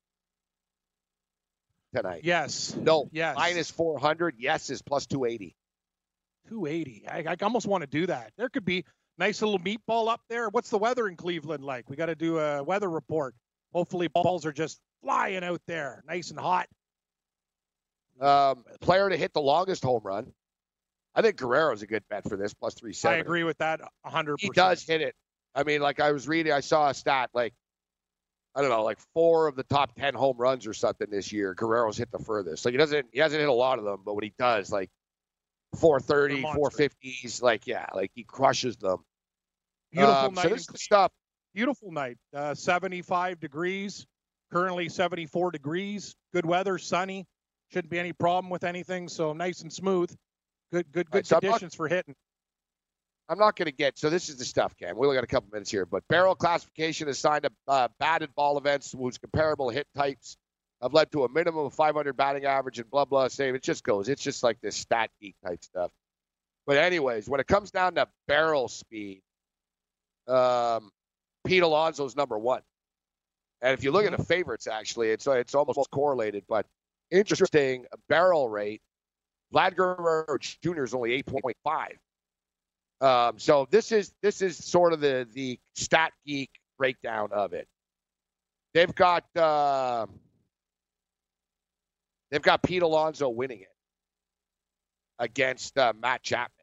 tonight? Yes. No. Yes. Minus four hundred. Yes is plus two eighty. two eighty. I, I almost want to do that. There could be nice little meatball up there. What's the weather in Cleveland like? We got to do a weather report. Hopefully balls are just flying out there, nice and hot. Um, player to hit the longest home run. I think Guerrero's a good bet for this, plus three seventy. I agree with that one hundred percent. He does hit it. I mean, like I was reading, I saw a stat, like, I don't know, like four of the top ten home runs or something this year, Guerrero's hit the furthest. Like he doesn't, he hasn't hit a lot of them, but when he does, like four thirty, four fifties, like, yeah, like he crushes them. Beautiful um, night. So this is the stuff. Beautiful night. Uh, seventy-five degrees, currently seventy-four degrees. Good weather, sunny. Shouldn't be any problem with anything. So nice and smooth. Good, good, good right, so conditions not, for hitting. I'm not going to get, so this is the stuff, Cam. We only got a couple minutes here, but barrel classification assigned to uh, batted ball events whose comparable hit types have led to a minimum of five hundred batting average and blah, blah, save. It just goes. It's just like this stat geek type stuff. But anyways, when it comes down to barrel speed, um, Pete Alonso's number one. And if you look mm-hmm. at the favorites, actually, it's it's almost correlated. But interesting, barrel rate, Vlad Guerrero Junior is only eight point five. Um, so this is this is sort of the the stat geek breakdown of it. They've got uh, they've got Pete Alonso winning it against uh, Matt Chapman.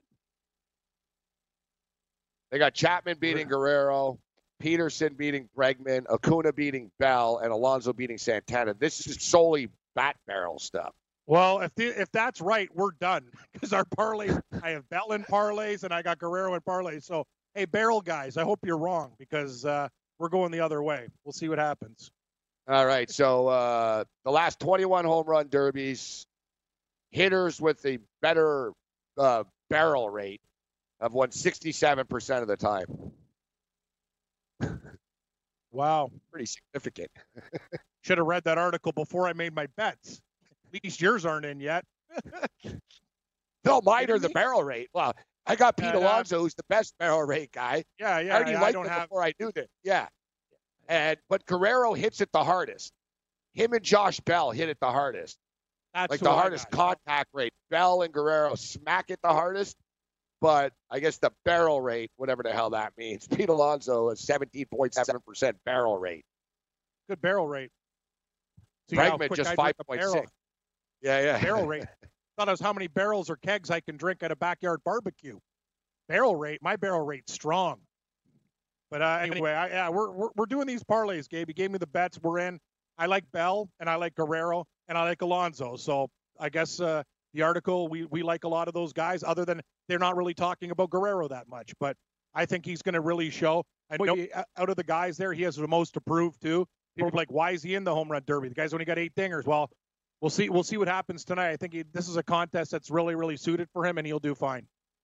They got Chapman beating Guerrero, Peterson beating Bregman, Acuna beating Bell, and Alonso beating Santana. This is solely bat barrel stuff. Well, if the, if that's right, we're done because our parlays, I have Bell in parlays and I got Guerrero in parlays. So, hey, barrel guys, I hope you're wrong because uh, we're going the other way. We'll see what happens. All right. So uh, the last twenty-one home run derbies, hitters with the better uh, barrel rate have won sixty-seven percent of the time. Wow. Pretty significant. Should have read that article before I made my bets. At least yours aren't in yet. No, mine are the barrel rate. Well, I got Pete yeah, Alonso, who's the best barrel rate guy. Yeah, yeah. I already yeah, liked I don't him have... before I knew that. Yeah. And but Guerrero hits it the hardest. Him and Josh Bell hit it the hardest. That's like the hardest contact rate. Bell and Guerrero smack it the hardest. But I guess the barrel rate, whatever the hell that means, Pete Alonso has seventeen point seven percent barrel rate. Good barrel rate. So Bregman just five point six. Yeah, yeah. Barrel rate. Thought it was how many barrels or kegs I can drink at a backyard barbecue. Barrel rate. My barrel rate's strong. But uh, anyway, I, yeah, we're, we're we're doing these parlays, Gabe. You gave me the bets. We're in. I like Bell and I like Guerrero. and I like Alonso. So I guess uh, the article, we, we like a lot of those guys, other than they're not really talking about Guerrero that much. But I think he's going to really show. I know he, out of the guys there, he has the most to prove, too. People are like, why is he in the home run derby? The guy's only got eight dingers. Well, we'll see. We'll see what happens tonight. I think he, this is a contest that's really, really suited for him, and he'll do fine.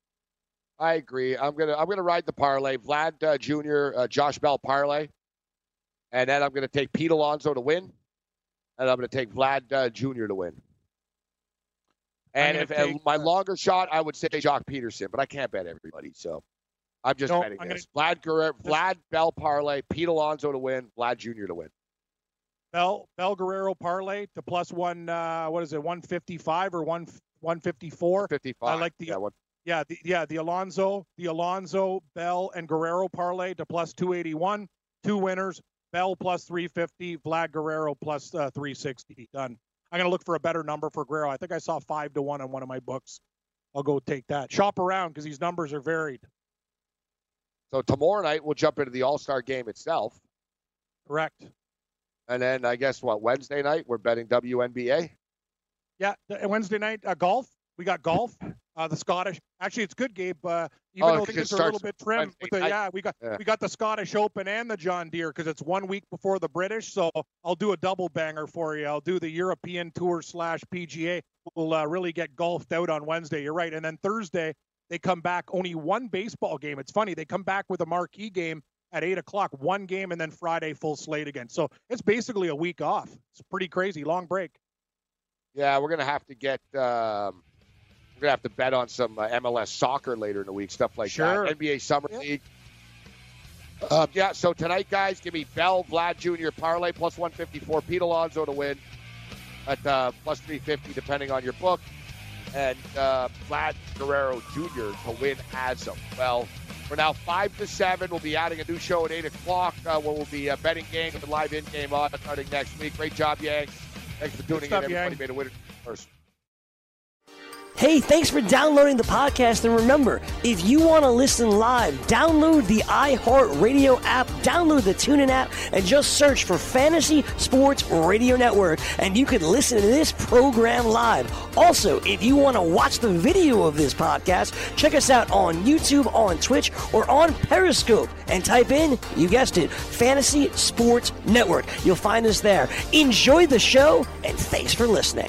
I agree. I'm gonna I'm gonna ride the parlay. Vlad uh, Junior, uh, Josh Bell parlay, and then I'm gonna take Pete Alonso to win, and I'm gonna take Vlad uh, Junior to win. And if take, uh, my longer shot, I would say Jock Peterson, but I can't bet everybody, so I'm just no, betting I'm this. Gonna, Vlad Guerrero, Vlad Bell parlay, Pete Alonso to win, Vlad Junior to win. Bell Bell Guerrero parlay to plus one. Uh, what is it? one fifty-five or one one fifty-four. fifty-five. I like the. Yeah, one, Yeah, the, yeah, the Alonso, the Alonso, Bell, and Guerrero parlay to plus two eighty-one. Two winners, Bell plus three fifty, Vlad Guerrero plus uh, three sixty. Done. I'm going to look for a better number for Guerrero. I think I saw five to one on one of my books. I'll go take that. Shop around because these numbers are varied. So tomorrow night, we'll jump into the All-Star game itself. Correct. And then I guess, what, Wednesday night, we're betting W N B A? Yeah, Wednesday night, uh, golf. We got golf. Uh, the Scottish. Actually, it's good, Gabe. Uh, even oh, though things are a little bit trim, with the, yeah, we got yeah. we got the Scottish Open and the John Deere because it's one week before the British. So I'll do a double banger for you. I'll do the European Tour slash P G A. We'll uh, really get golfed out on Wednesday. You're right. And then Thursday they come back. Only one baseball game. It's funny. They come back with a marquee game at eight o'clock. One game, and then Friday full slate again. So it's basically a week off. It's pretty crazy. Long break. Yeah, we're gonna have to get. Um... We're going to have to bet on some uh, M L S soccer later in the week, stuff like sure. that. N B A Summer yeah. League. Uh, yeah, so tonight, guys, give me Bell, Vlad Junior parlay, plus one fifty-four. Pete Alonso to win at uh, plus three fifty, depending on your book. And uh, Vlad Guerrero Junior to win as well. We're now five to seven. We'll be adding a new show at eight o'clock uh, where we'll be uh, betting games and live in-game on starting next week. Great job, Yang. Thanks for tuning Good in. stuff, Everybody Yang. made a winner first. Hey, thanks for downloading the podcast. And remember, if you want to listen live, download the iHeartRadio app, download the TuneIn app, and just search for Fantasy Sports Radio Network, and you can listen to this program live. Also, if you want to watch the video of this podcast, check us out on YouTube, on Twitch, or on Periscope, and type in, you guessed it, Fantasy Sports Network. You'll find us there. Enjoy the show, and thanks for listening.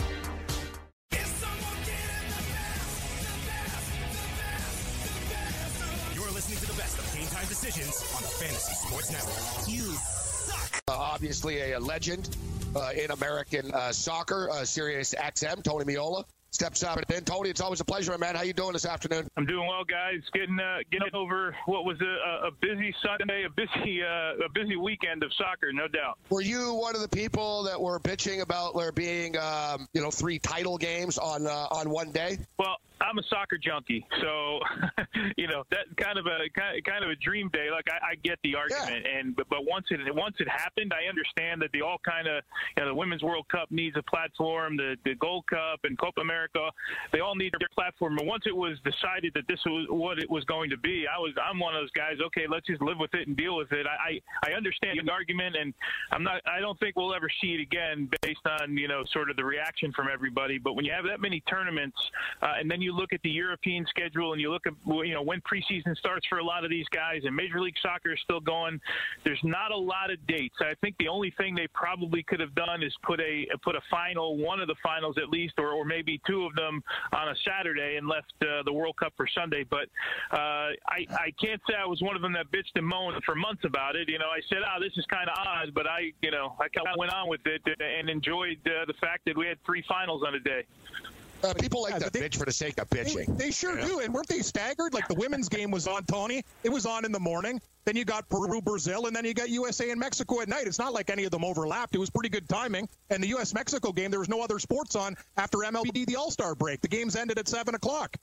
Uh, obviously a, a legend uh, in American uh, soccer, uh, Sirius X M, Tony Miola steps up and in. Tony, it's always a pleasure, my man. How you doing this afternoon? I'm doing well, guys. Getting uh, getting over what was a, a busy Sunday, a busy uh, a busy weekend of soccer, no doubt. Were you one of the people that were bitching about there being um, you know three title games on uh, on one day? Well, I'm a soccer junkie, so you know that kind of a kind of a dream day. Like I, I get the argument, yeah. and but, but once it once it happened, I understand that they all kind of you know the Women's World Cup needs a platform, the the Gold Cup and Copa America, they all need their platform. And once it was decided that this was what it was going to be, I was I'm one of those guys. Okay, let's just live with it and deal with it. I I, I understand the argument, and I'm not. I don't think we'll ever see it again based on you know sort of the reaction from everybody. But when you have that many tournaments, uh, and then you look at the European schedule and you look at you know when preseason starts for a lot of these guys and Major League Soccer is still going, there's not a lot of dates. I think the only thing they probably could have done is put a put a final, one of the finals at least, or, or maybe two of them on a Saturday and left uh, the World Cup for Sunday. But uh, I, I can't say I was one of them that bitched and moaned for months about it. You know, I said, oh, this is kind of odd, but I, you know, I kind of went on with it and enjoyed uh, the fact that we had three finals on a day. Uh, people like yeah, to they, bitch for the sake of bitching. They, they sure yeah. do. And weren't they staggered? Like the women's game was on, Tony. It was on in the morning. Then you got Peru, Brazil, and then you got U S A and Mexico at night. It's not like any of them overlapped. It was pretty good timing. And the U S Mexico game, there was no other sports on after M L B, the All-Star break. The games ended at seven o'clock.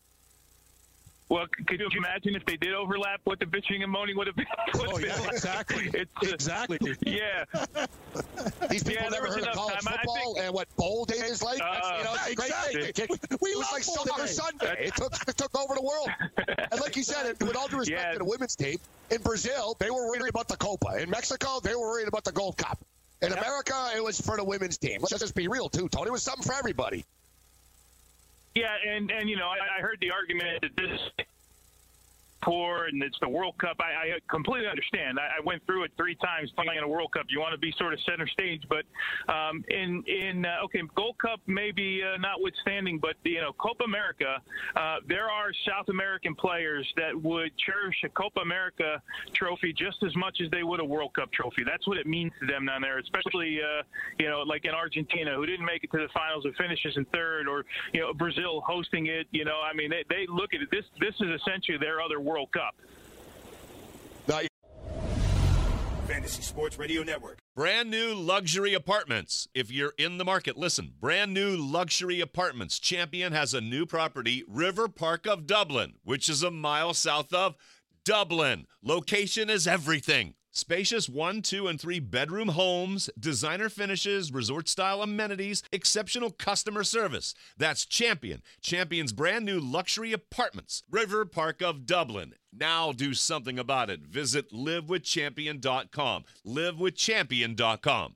Well, could you imagine if they did overlap, what the bitching and moaning would have been? Oh, yeah, exactly. It's, exactly. Yeah. These people yeah, never heard of college time. football think, and what bowl day is like. Uh, That's, you know, it's a great exactly. thing. It, we it was like Soccer Sunday. It took, it took over the world. And like you said, with all due respect yeah. to the women's team, in Brazil, they were worried about the Copa. In Mexico, they were worried about the Gold Cup. In yep. America, it was for the women's team. Let's just be real, too, Tony. It was something for everybody. Yeah, and, and you know, I, I heard the argument that this is poor and it's the World Cup. I, I completely understand. I, I went through it three times playing in a World Cup. You want to be sort of center stage, but um, in in uh, okay, Gold Cup maybe uh, notwithstanding, but you know, Copa America, uh, there are South American players that would cherish a Copa America trophy just as much as they would a World Cup trophy. That's what it means to them down there, especially uh, you know, like in Argentina, who didn't make it to the finals and finishes in third, or you know, Brazil hosting it. You know, I mean, they, they look at it. This this is essentially their other World World Cup. Fantasy Sports Radio Network. Brand new luxury apartments. If you're in the market, listen. Brand new luxury apartments. Champion has a new property, River Park of Dublin, which is a mile south of Dublin. Location is everything. Spacious one, two, and three bedroom homes, designer finishes, resort-style amenities, exceptional customer service. That's Champion. Champion's brand new luxury apartments. River Park of Dublin. Now do something about it. Visit live with champion dot com. live with champion dot com.